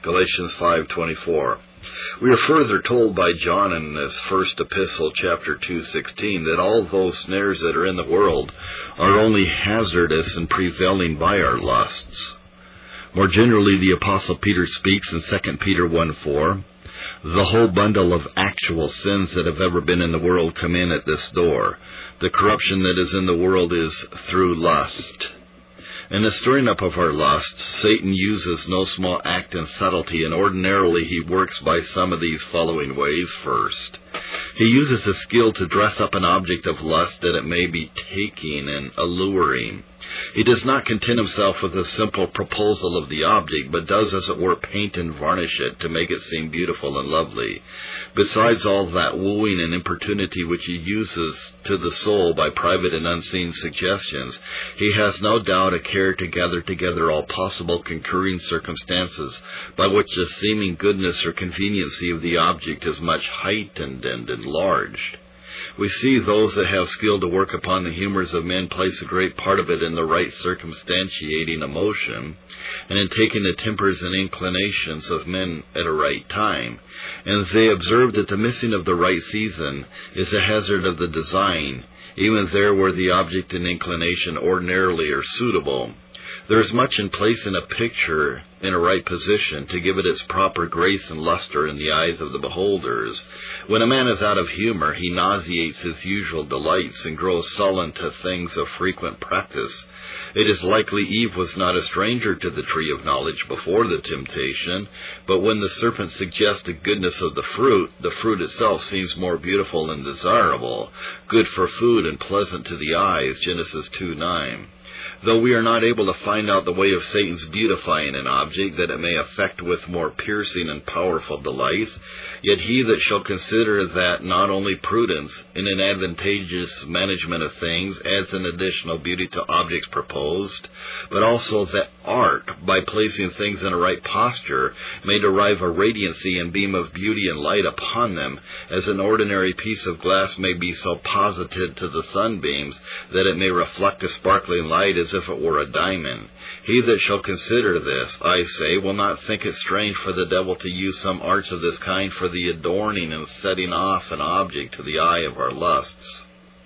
Galatians 5:24. We are further told by John in his first epistle, chapter 2:16, that all those snares that are in the world are only hazardous and prevailing by our lusts. More generally, the Apostle Peter speaks in 2 Peter 1:4, the whole bundle of actual sins that have ever been in the world come in at this door. The corruption that is in the world is through lust. In the stirring up of our lusts, Satan uses no small act and subtlety, and ordinarily he works by some of these following ways. First, he uses his skill to dress up an object of lust that it may be taking and alluring. He does not content himself with a simple proposal of the object, but does, as it were, paint and varnish it to make it seem beautiful and lovely. Besides all that wooing and importunity which he uses to the soul by private and unseen suggestions, he has no doubt a care to gather together all possible concurring circumstances by which the seeming goodness or conveniency of the object is much heightened and enlarged. We see those that have skill to work upon the humors of men place a great part of it in the right circumstantiating emotion, and in taking the tempers and inclinations of men at a right time. And they observe that the missing of the right season is a hazard of the design, even there where the object and inclination ordinarily are suitable. There is much in placing a picture in a right position to give it its proper grace and luster in the eyes of the beholders. When a man is out of humor, he nauseates his usual delights and grows sullen to things of frequent practice. It is likely Eve was not a stranger to the tree of knowledge before the temptation, but when the serpent suggests the goodness of the fruit itself seems more beautiful and desirable, good for food and pleasant to the eyes, Genesis 2:9. Though we are not able to find out the way of Satan's beautifying an object, that it may affect with more piercing and powerful delights, yet he that shall consider that not only prudence in an advantageous management of things adds an additional beauty to objects proposed, but also that art, by placing things in a right posture, may derive a radiancy and beam of beauty and light upon them, as an ordinary piece of glass may be so posited to the sunbeams that it may reflect a sparkling light as if it were a diamond. He that shall consider this, I say, will not think it strange for the devil to use some arts of this kind for the adorning and setting off an object to the eye of our lusts.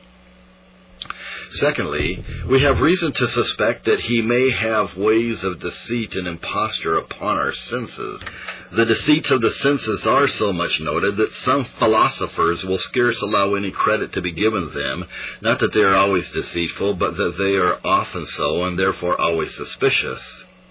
Secondly, we have reason to suspect that he may have ways of deceit and imposture upon our senses. The deceits of the senses are so much noted that some philosophers will scarce allow any credit to be given them, not that they are always deceitful, but that they are often so, and therefore always suspicious.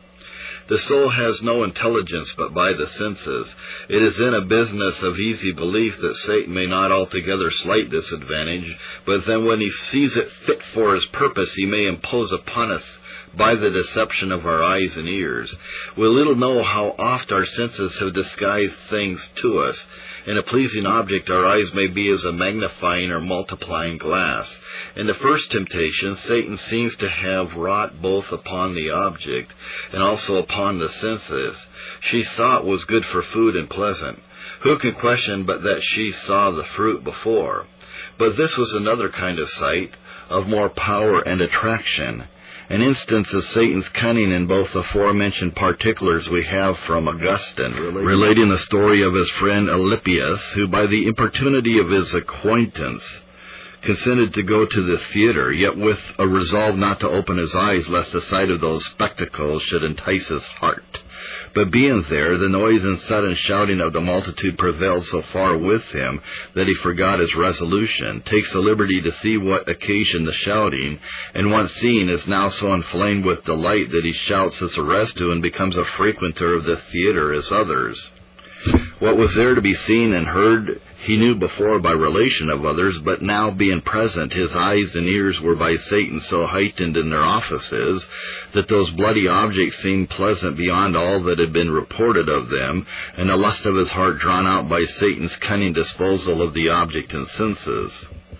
The soul has no intelligence but by the senses. It is in a business of easy belief that Satan may not altogether slight this advantage, but then when he sees it fit for his purpose, he may impose upon us by the deception of our eyes and ears. We little know how oft our senses have disguised things to us. In a pleasing object, our eyes may be as a magnifying or multiplying glass. In the first temptation, Satan seems to have wrought both upon the object and also upon the senses. She saw it was good for food and pleasant. Who can question but that she saw the fruit before? But this was another kind of sight, of more power and attraction. An instance of Satan's cunning in both the aforementioned particulars we have from Augustine, relating the story of his friend Alypius, who by the importunity of his acquaintance consented to go to the theater, yet with a resolve not to open his eyes lest the sight of those spectacles should entice his heart. But being there, the noise and sudden shouting of the multitude prevailed so far with him that he forgot his resolution, takes the liberty to see what occasioned the shouting, and once seen is now so inflamed with delight that he shouts as the rest do and becomes a frequenter of the theater as others. What was there to be seen and heard he knew before by relation of others, but now being present, his eyes and ears were by Satan so heightened in their offices that those bloody objects seemed pleasant beyond all that had been reported of them, and the lust of his heart drawn out by Satan's cunning disposal of the object and senses.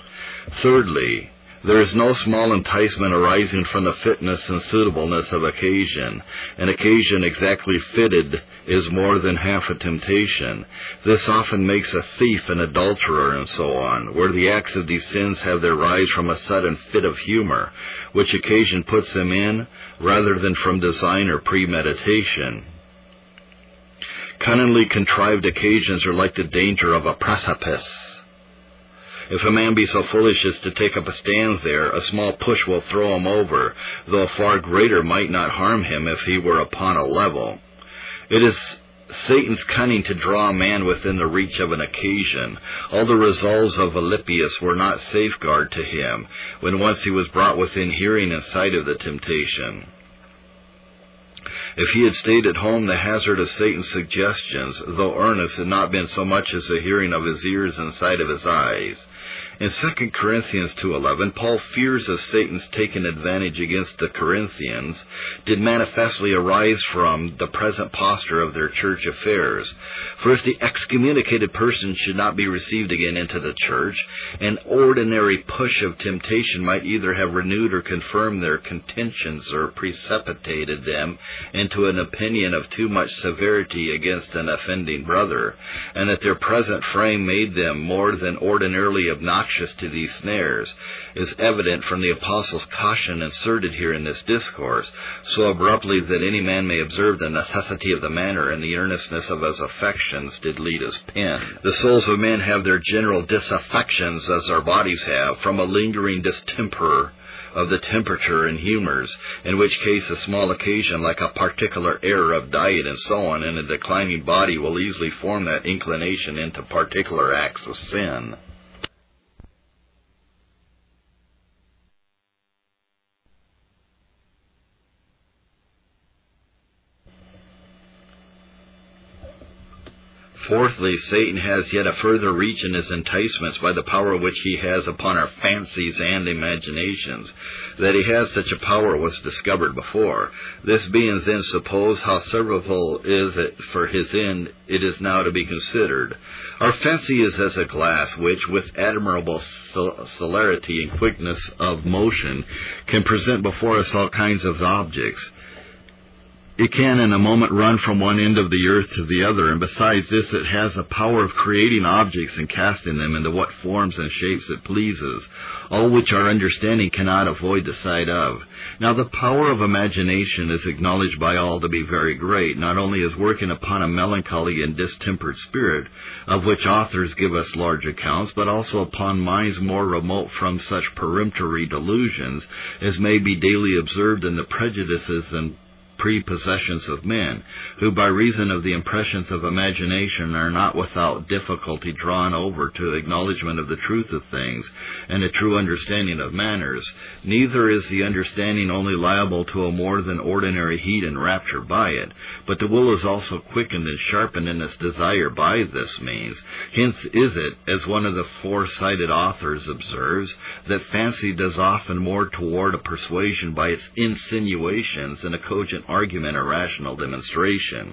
Thirdly, there is no small enticement arising from the fitness and suitableness of occasion. An occasion exactly fitted is more than half a temptation. This often makes a thief an adulterer and so on, where the acts of these sins have their rise from a sudden fit of humor, which occasion puts them in, rather than from design or premeditation. Cunningly contrived occasions are like the danger of a precipice. If a man be so foolish as to take up a stand there, a small push will throw him over, though a far greater might not harm him if he were upon a level. It is Satan's cunning to draw a man within the reach of an occasion. All the resolves of Alypius were not safeguard to him, when once he was brought within hearing and sight of the temptation. If he had stayed at home, the hazard of Satan's suggestions, though earnest, had not been so much as the hearing of his ears and sight of his eyes. In 2 Corinthians 2:11, Paul fears of Satan's taking advantage against the Corinthians did manifestly arise from the present posture of their church affairs. For if the excommunicated person should not be received again into the church, an ordinary push of temptation might either have renewed or confirmed their contentions or precipitated them into an opinion of too much severity against an offending brother, and that their present frame made them more than ordinarily obnoxious to these snares, is evident from the Apostle's caution inserted here in this discourse, so abruptly that any man may observe the necessity of the manner and the earnestness of his affections did lead his pen. The souls of men have their general disaffections, as our bodies have, from a lingering distemper of the temperature and humors, in which case a small occasion like a particular error of diet and so on in a declining body will easily form that inclination into particular acts of sin. Fourthly, Satan has yet a further reach in his enticements by the power which he has upon our fancies and imaginations. That he has such a power was discovered before. This being then supposed, how severable is it for his end, it is now to be considered. Our fancy is as a glass which, with admirable celerity and quickness of motion, can present before us all kinds of objects. It can in a moment run from one end of the earth to the other, and besides this it has a power of creating objects and casting them into what forms and shapes it pleases, all which our understanding cannot avoid the sight of. Now the power of imagination is acknowledged by all to be very great, not only as working upon a melancholy and distempered spirit, of which authors give us large accounts, but also upon minds more remote from such peremptory delusions as may be daily observed in the prejudices and prepossessions of men, who by reason of the impressions of imagination are not without difficulty drawn over to acknowledgement of the truth of things and a true understanding of manners. Neither is the understanding only liable to a more than ordinary heat and rapture by it, but the will is also quickened and sharpened in its desire by this means. Hence is it, as one of the foresighted authors observes, that fancy does often more toward a persuasion by its insinuations than a cogent argument or rational demonstration.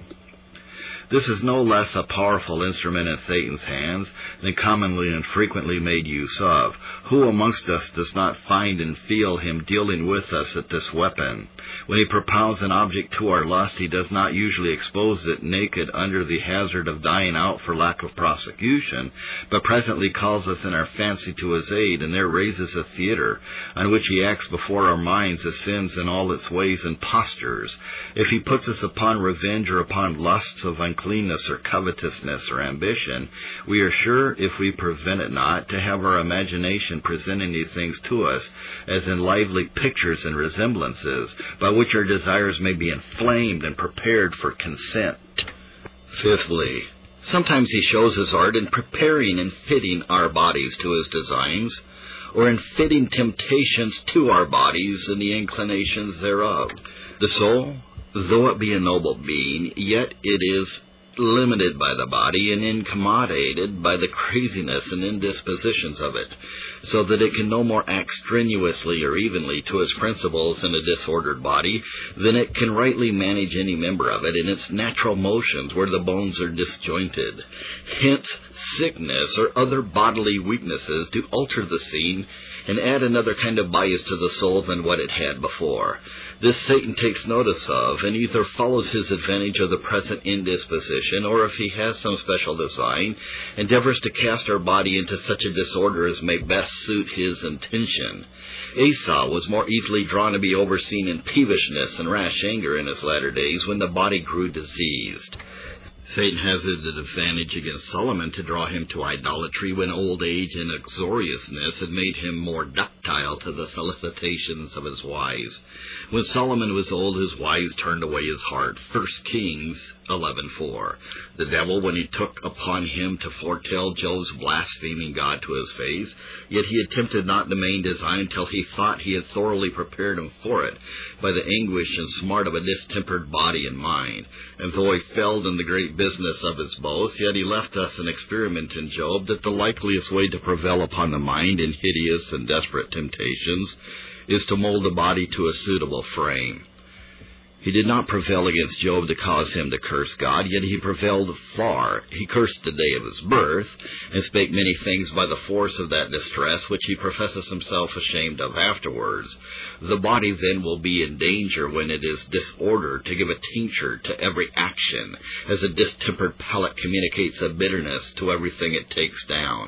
This is no less a powerful instrument in Satan's hands than commonly and frequently made use of. Who amongst us does not find and feel him dealing with us at this weapon? When he propounds an object to our lust, he does not usually expose it naked under the hazard of dying out for lack of prosecution, but presently calls us in our fancy to his aid, and there raises a theater on which he acts before our minds as sins in all its ways and postures. If he puts us upon revenge or upon lusts of uncleanness or covetousness or ambition, we are sure, if we prevent it not, to have our imagination presenting these things to us as in lively pictures and resemblances, by which our desires may be inflamed and prepared for consent. Fifthly, sometimes he shows his art in preparing and fitting our bodies to his designs, or in fitting temptations to our bodies and the inclinations thereof. The soul, though it be a noble being, yet it is limited by the body and incommodated by the craziness and indispositions of it, so that it can no more act strenuously or evenly to its principles in a disordered body than it can rightly manage any member of it in its natural motions where the bones are disjointed. Hence, sickness or other bodily weaknesses do alter the scene and add another kind of bias to the soul than what it had before. This Satan takes notice of, and either follows his advantage of the present indisposition, or if he has some special design, endeavors to cast our body into such a disorder as may best suit his intention. Esau was more easily drawn to be overseen in peevishness and rash anger in his latter days, when the body grew diseased. Satan has an advantage against Solomon to draw him to idolatry when old age and uxoriousness had made him more ductile to the solicitations of his wives. When Solomon was old, his wives turned away his heart. 1 Kings 11:4. The devil, when he took upon him to foretell Job's blaspheming God to his face, yet he attempted not the main design until he thought he had thoroughly prepared him for it by the anguish and smart of a distempered body and mind. And though he failed in the great business of his boast, yet he left us an experiment in Job that the likeliest way to prevail upon the mind in hideous and desperate temptations is to mold the body to a suitable frame. He did not prevail against Job to cause him to curse God, yet he prevailed far. He cursed the day of his birth, and spake many things by the force of that distress, which he professes himself ashamed of afterwards. The body then will be in danger when it is disordered to give a tincture to every action, as a distempered palate communicates a bitterness to everything it takes down.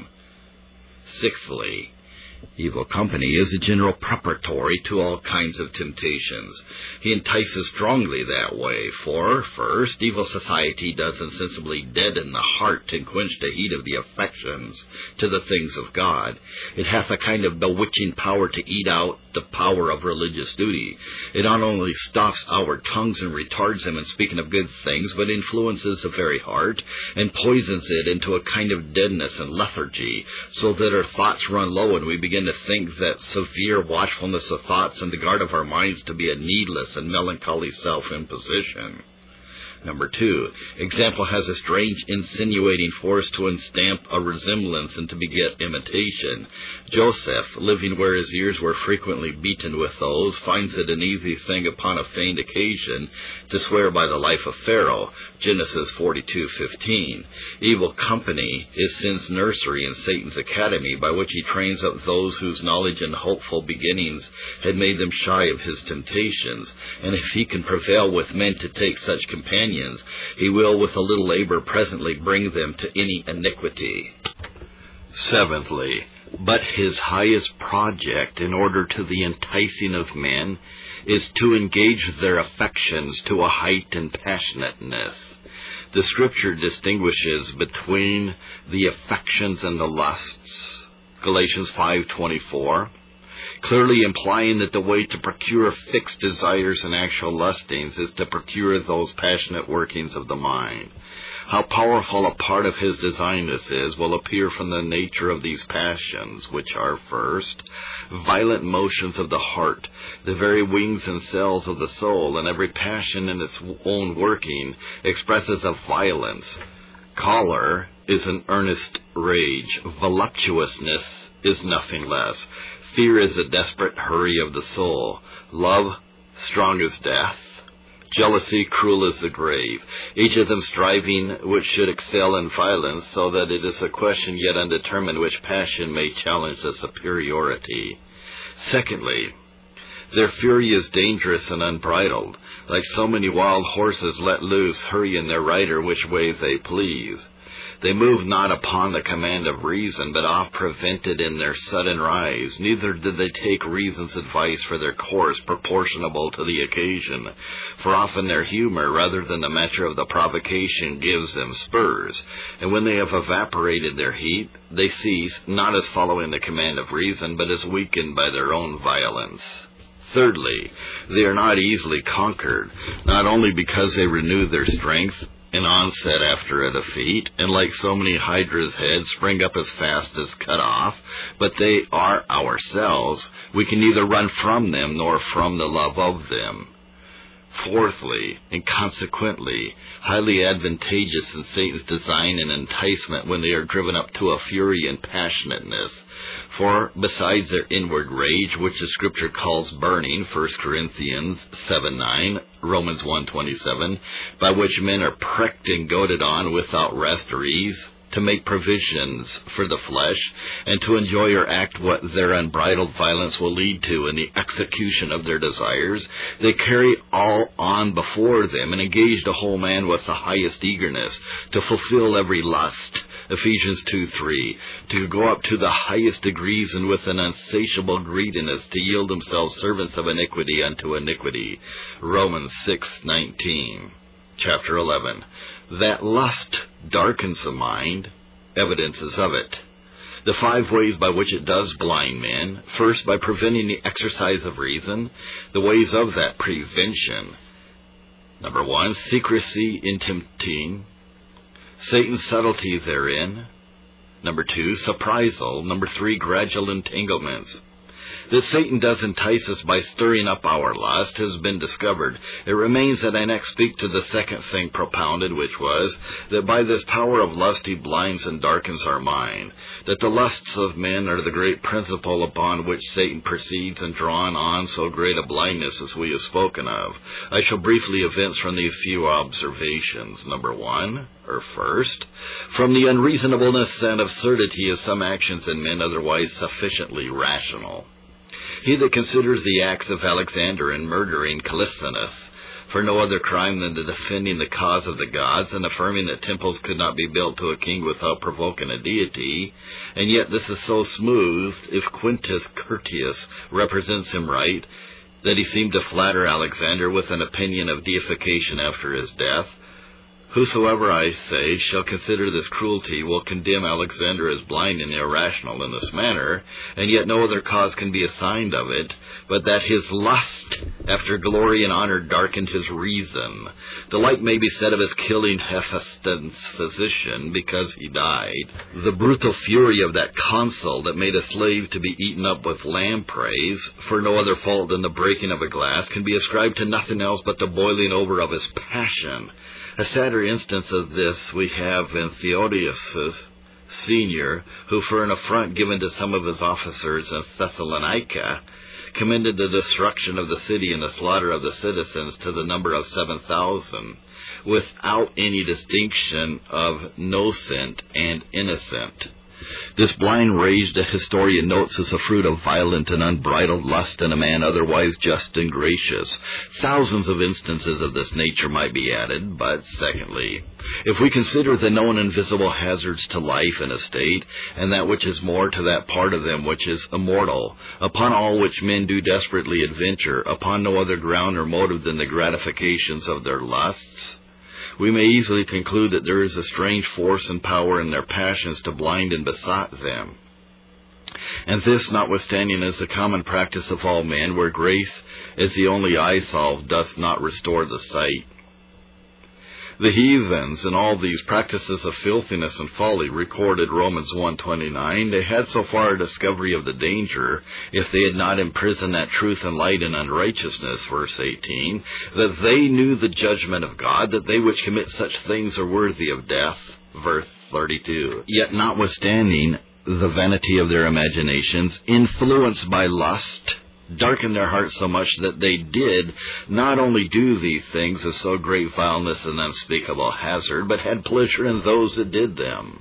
Sixthly, evil company is a general preparatory to all kinds of temptations. He entices strongly that way, for, first, evil society does insensibly deaden the heart and quench the heat of the affections to the things of God. It hath a kind of bewitching power to eat out the power of religious duty. It not only stops our tongues and retards them in speaking of good things, but influences the very heart and poisons it into a kind of deadness and lethargy, so that our thoughts run low and we begin to think that severe watchfulness of thoughts and the guard of our minds to be a needless and melancholy self-imposition. Number 2, example has a strange insinuating force to instamp a resemblance and to beget imitation. Joseph, living where his ears were frequently beaten with those, finds it an easy thing upon a feigned occasion to swear by the life of Pharaoh. Genesis 42:15. Evil company is sin's nursery and Satan's academy, by which he trains up those whose knowledge and hopeful beginnings had made them shy of his temptations. And if he can prevail with men to take such companions, he will with a little labor presently bring them to any iniquity. Seventhly, but his highest project in order to the enticing of men is to engage their affections to a height and passionateness. The Scripture distinguishes between the affections and the lusts. Galatians 5:24. Clearly implying that the way to procure fixed desires and actual lustings is to procure those passionate workings of the mind. How powerful a part of his design this is will appear from the nature of these passions, which are, first, violent motions of the heart, the very wings and cells of the soul, and every passion in its own working expresses a violence. Choler is an earnest rage. Voluptuousness is nothing less. Fear is a desperate hurry of the soul. Love, strong as death. Jealousy, cruel as the grave. Each of them striving which should excel in violence, so that it is a question yet undetermined which passion may challenge the superiority. Secondly, their fury is dangerous and unbridled. Like so many wild horses let loose, hurry in their rider which way they please. They move not upon the command of reason, but oft prevented in their sudden rise. Neither did they take reason's advice for their course proportionable to the occasion. For often their humor, rather than the matter of the provocation, gives them spurs. And when they have evaporated their heat, they cease, not as following the command of reason, but as weakened by their own violence. Thirdly, they are not easily conquered, not only because they renew their strength, an onset after a defeat, and like so many hydras' heads spring up as fast as cut off, but they are ourselves. We can neither run from them nor from the love of them. Fourthly, and consequently, highly advantageous in Satan's design and enticement when they are driven up to a fury and passionateness. For, besides their inward rage, which the Scripture calls burning, 1 Corinthians 7:9, Romans 1:27, by which men are pricked and goaded on without rest or ease, to make provisions for the flesh, and to enjoy or act what their unbridled violence will lead to in the execution of their desires, they carry all on before them, and engage the whole man with the highest eagerness, to fulfill every lust, Ephesians 2:3, to go up to the highest degrees, and with an unsatiable greediness, to yield themselves servants of iniquity unto iniquity, Romans 6:19. chapter 11. That lust darkens the mind, evidences of it. The 5 ways by which it does blind men. First, by preventing the exercise of reason. The ways of that prevention. Number 1, secrecy in tempting. Satan's subtlety therein. Number 2, surprisal. Number 3, gradual entanglements. That Satan does entice us by stirring up our lust has been discovered. It remains that I next speak to the second thing propounded, which was that by this power of lust he blinds and darkens our mind, that the lusts of men are the great principle upon which Satan proceeds and drawn on so great a blindness as we have spoken of. I shall briefly evince from these few observations. Number 1, or first, from the unreasonableness and absurdity of some actions in men otherwise sufficiently rational. He that considers the acts of Alexander in murdering Callisthenes for no other crime than the defending the cause of the gods and affirming that temples could not be built to a king without provoking a deity, and yet this is so smooth, if Quintus Curtius represents him right, that he seemed to flatter Alexander with an opinion of deification after his death. Whosoever, I say, shall consider this cruelty will condemn Alexander as blind and irrational in this manner, and yet no other cause can be assigned of it, but that his lust after glory and honor darkened his reason. The like may be said of his killing Hephaestus' physician, because he died. The brutal fury of that consul that made a slave to be eaten up with lampreys, for no other fault than the breaking of a glass, can be ascribed to nothing else but the boiling over of his passion. A sadder instance of this we have in Theodosius Senior, who for an affront given to some of his officers in Thessalonica, commended the destruction of the city and the slaughter of the citizens to the number of 7,000, without any distinction of innocent and innocent. This blind rage, the historian notes, is the fruit of violent and unbridled lust in a man otherwise just and gracious. Thousands of instances of this nature might be added, but secondly, if we consider the known invisible hazards to life and estate, and that which is more to that part of them which is immortal, upon all which men do desperately adventure, upon no other ground or motive than the gratifications of their lusts, we may easily conclude that there is a strange force and power in their passions to blind and besot them. And this, notwithstanding, is the common practice of all men, where grace, as the only eye salve, doth not restore the sight. The heathens, in all these practices of filthiness and folly, recorded Romans 1:29, they had so far a discovery of the danger, if they had not imprisoned that truth and light in unrighteousness, verse 18, that they knew the judgment of God, that they which commit such things are worthy of death, verse 32. Yet notwithstanding the vanity of their imaginations, influenced by lust, darkened their hearts so much that they did not only do these things of so great vileness and unspeakable hazard, but had pleasure in those that did them.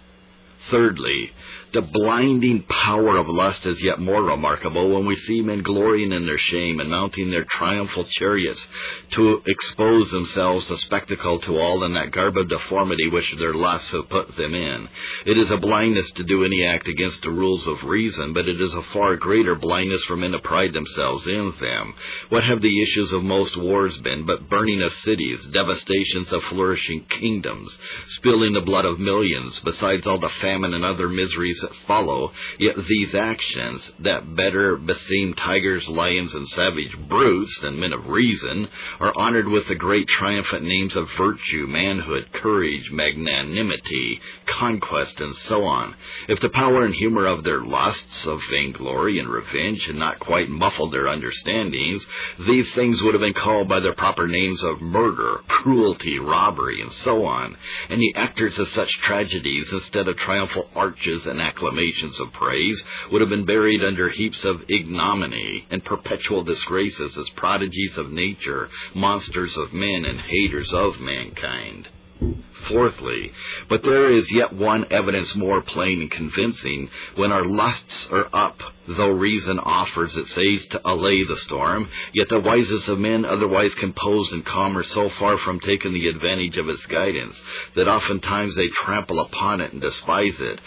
Thirdly, the blinding power of lust is yet more remarkable when we see men glorying in their shame and mounting their triumphal chariots to expose themselves a spectacle to all in that garb of deformity which their lusts have put them in. It is a blindness to do any act against the rules of reason, but it is a far greater blindness for men to pride themselves in them. What have the issues of most wars been but burning of cities, devastations of flourishing kingdoms, spilling the blood of millions, besides all the famine and other miseries that follow? Yet these actions, that better beseem tigers, lions, and savage brutes than men of reason, are honored with the great triumphant names of virtue, manhood, courage, magnanimity, conquest, and so on. If the power and humor of their lusts of vainglory and revenge had not quite muffled their understandings, these things would have been called by their proper names of murder, cruelty, robbery, and so on. And the actors of such tragedies, instead of triumphal arches and acclamations of praise, would have been buried under heaps of ignominy and perpetual disgraces as prodigies of nature, monsters of men, and haters of mankind. Fourthly, but there is yet one evidence more plain and convincing. When our lusts are up, though reason offers its aids to allay the storm, yet the wisest of men, otherwise composed and calm, are so far from taking the advantage of its guidance, that oftentimes they trample upon it and despise it,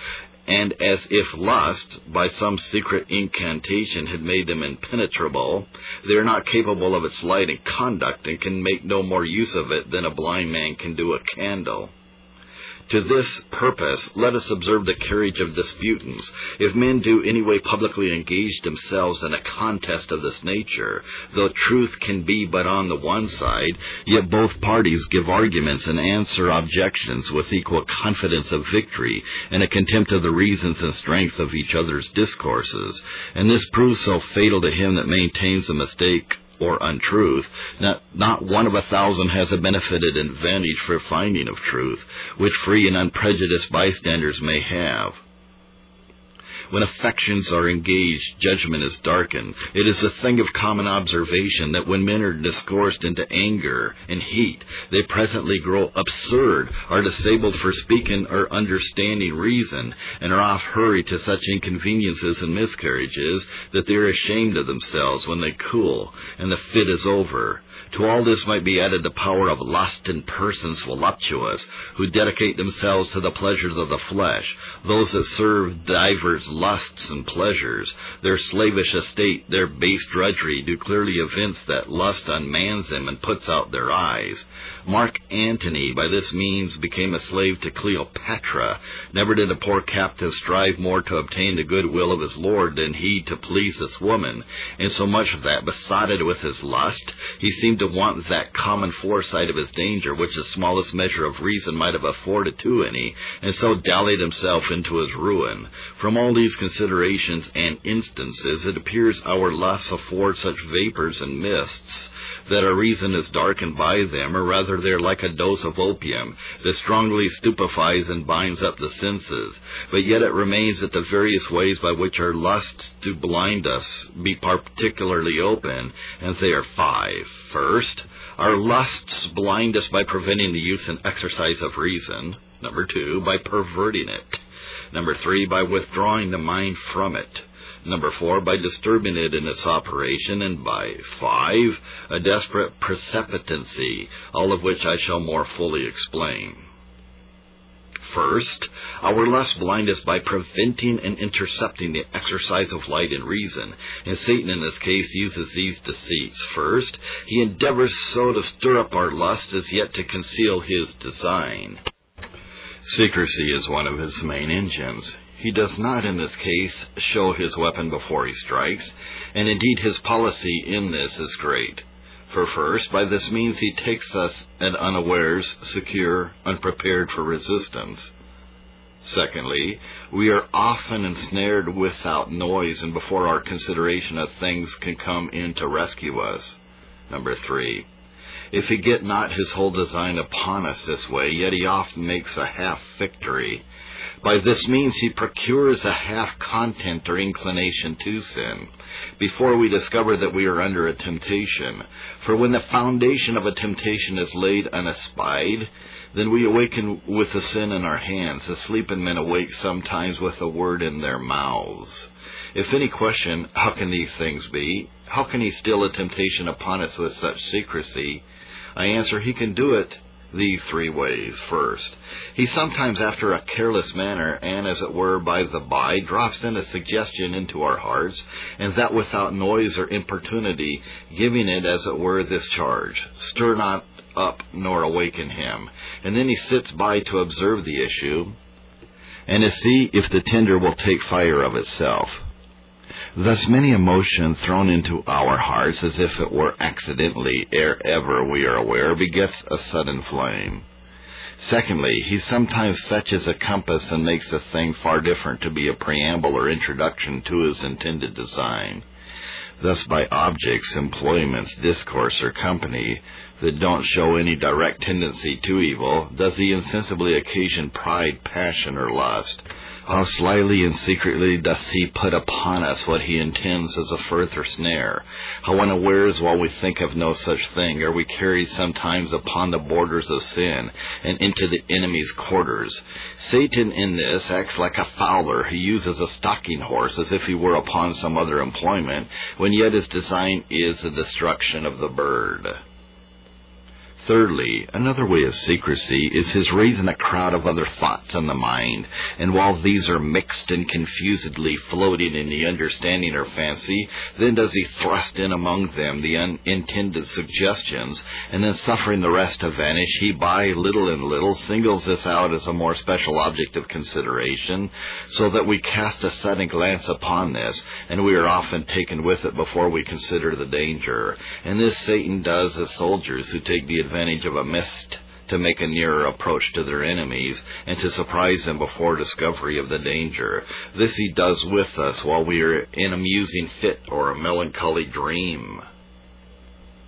and as if lust, by some secret incantation, had made them impenetrable, they are not capable of its light and conduct, and can make no more use of it than a blind man can do a candle. To this purpose, let us observe the carriage of disputants. If men do any way publicly engage themselves in a contest of this nature, though truth can be but on the one side, yet both parties give arguments and answer objections with equal confidence of victory, and a contempt of the reasons and strength of each other's discourses. And this proves so fatal to him that maintains the mistake or untruth, not one of 1,000 has a benefited advantage for finding of truth, which free and unprejudiced bystanders may have. When affections are engaged, judgment is darkened. It is a thing of common observation that when men are discoursed into anger and heat, they presently grow absurd, are disabled for speaking or understanding reason, and are oft hurried to such inconveniences and miscarriages that they are ashamed of themselves when they cool, and the fit is over. To all this might be added the power of lust in persons voluptuous, who dedicate themselves to the pleasures of the flesh, those that serve divers lusts and pleasures. Their slavish estate, their base drudgery, do clearly evince that lust unmans them and puts out their eyes. Mark Antony by this means became a slave to Cleopatra. Never did a poor captive strive more to obtain the goodwill of his lord than he to please this woman, and so much that, besotted with his lust, he seemed to want that common foresight of his danger which the smallest measure of reason might have afforded to any, and so dallied himself into his ruin. From all these considerations and instances, it appears our lusts afford such vapors and mists that our reason is darkened by them, or rather they are like a dose of opium that strongly stupefies and binds up the senses. But yet it remains that the various ways by which our lusts do blind us be particularly open, and they are 5. First, our lusts blind us by preventing the use and exercise of reason. Number 2, by perverting it. Number 3, by withdrawing the mind from it. Number 4, by disturbing it in its operation. And by 5, a desperate precipitancy, all of which I shall more fully explain. First, our lust blind us by preventing and intercepting the exercise of light and reason, and Satan in this case uses these deceits. First, he endeavors so to stir up our lust as yet to conceal his design. Secrecy is one of his main engines. He does not, in this case, show his weapon before he strikes, and indeed his policy in this is great. For first, by this means he takes us at unawares, secure, unprepared for resistance. Secondly, we are often ensnared without noise and before our consideration of things can come in to rescue us. Number 3, if he get not his whole design upon us this way, yet he often makes a half victory. By this means he procures a half content or inclination to sin, before we discover that we are under a temptation. For when the foundation of a temptation is laid unespied, then we awaken with the sin in our hands. The sleeping men awake sometimes with a word in their mouths. If any question, how can these things be? How can he still a temptation upon us with such secrecy? I answer, he can do it these 3 ways. First, he sometimes after a careless manner, and as it were by the by, drops in a suggestion into our hearts, and that without noise or importunity, giving it as it were this charge: stir not up nor awaken him. And then he sits by to observe the issue, and to see if the tinder will take fire of itself. Thus many emotion thrown into our hearts, as if it were accidentally, ere ever we are aware, begets a sudden flame. Secondly, he sometimes fetches a compass and makes a thing far different to be a preamble or introduction to his intended design. Thus by objects, employments, discourse, or company that don't show any direct tendency to evil, does he insensibly occasion pride, passion, or lust. How slyly and secretly doth he put upon us what he intends as a further snare. How unawares, while we think of no such thing, are we carried sometimes upon the borders of sin, and into the enemy's quarters. Satan in this acts like a fowler who uses a stalking horse as if he were upon some other employment, when yet his design is the destruction of the bird. Thirdly, another way of secrecy is his raising a crowd of other thoughts in the mind, and while these are mixed and confusedly floating in the understanding or fancy, then does he thrust in among them the unintended suggestions, and then suffering the rest to vanish, he by little and little singles this out as a more special object of consideration, so that we cast a sudden glance upon this, and we are often taken with it before we consider the danger. And this Satan does as soldiers who take the advantage of a mist to make a nearer approach to their enemies and to surprise them before discovery of the danger. This he does with us while we are in a musing fit or a melancholy dream.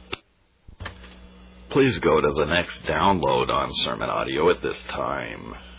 Please go to the next download on Sermon Audio at this time.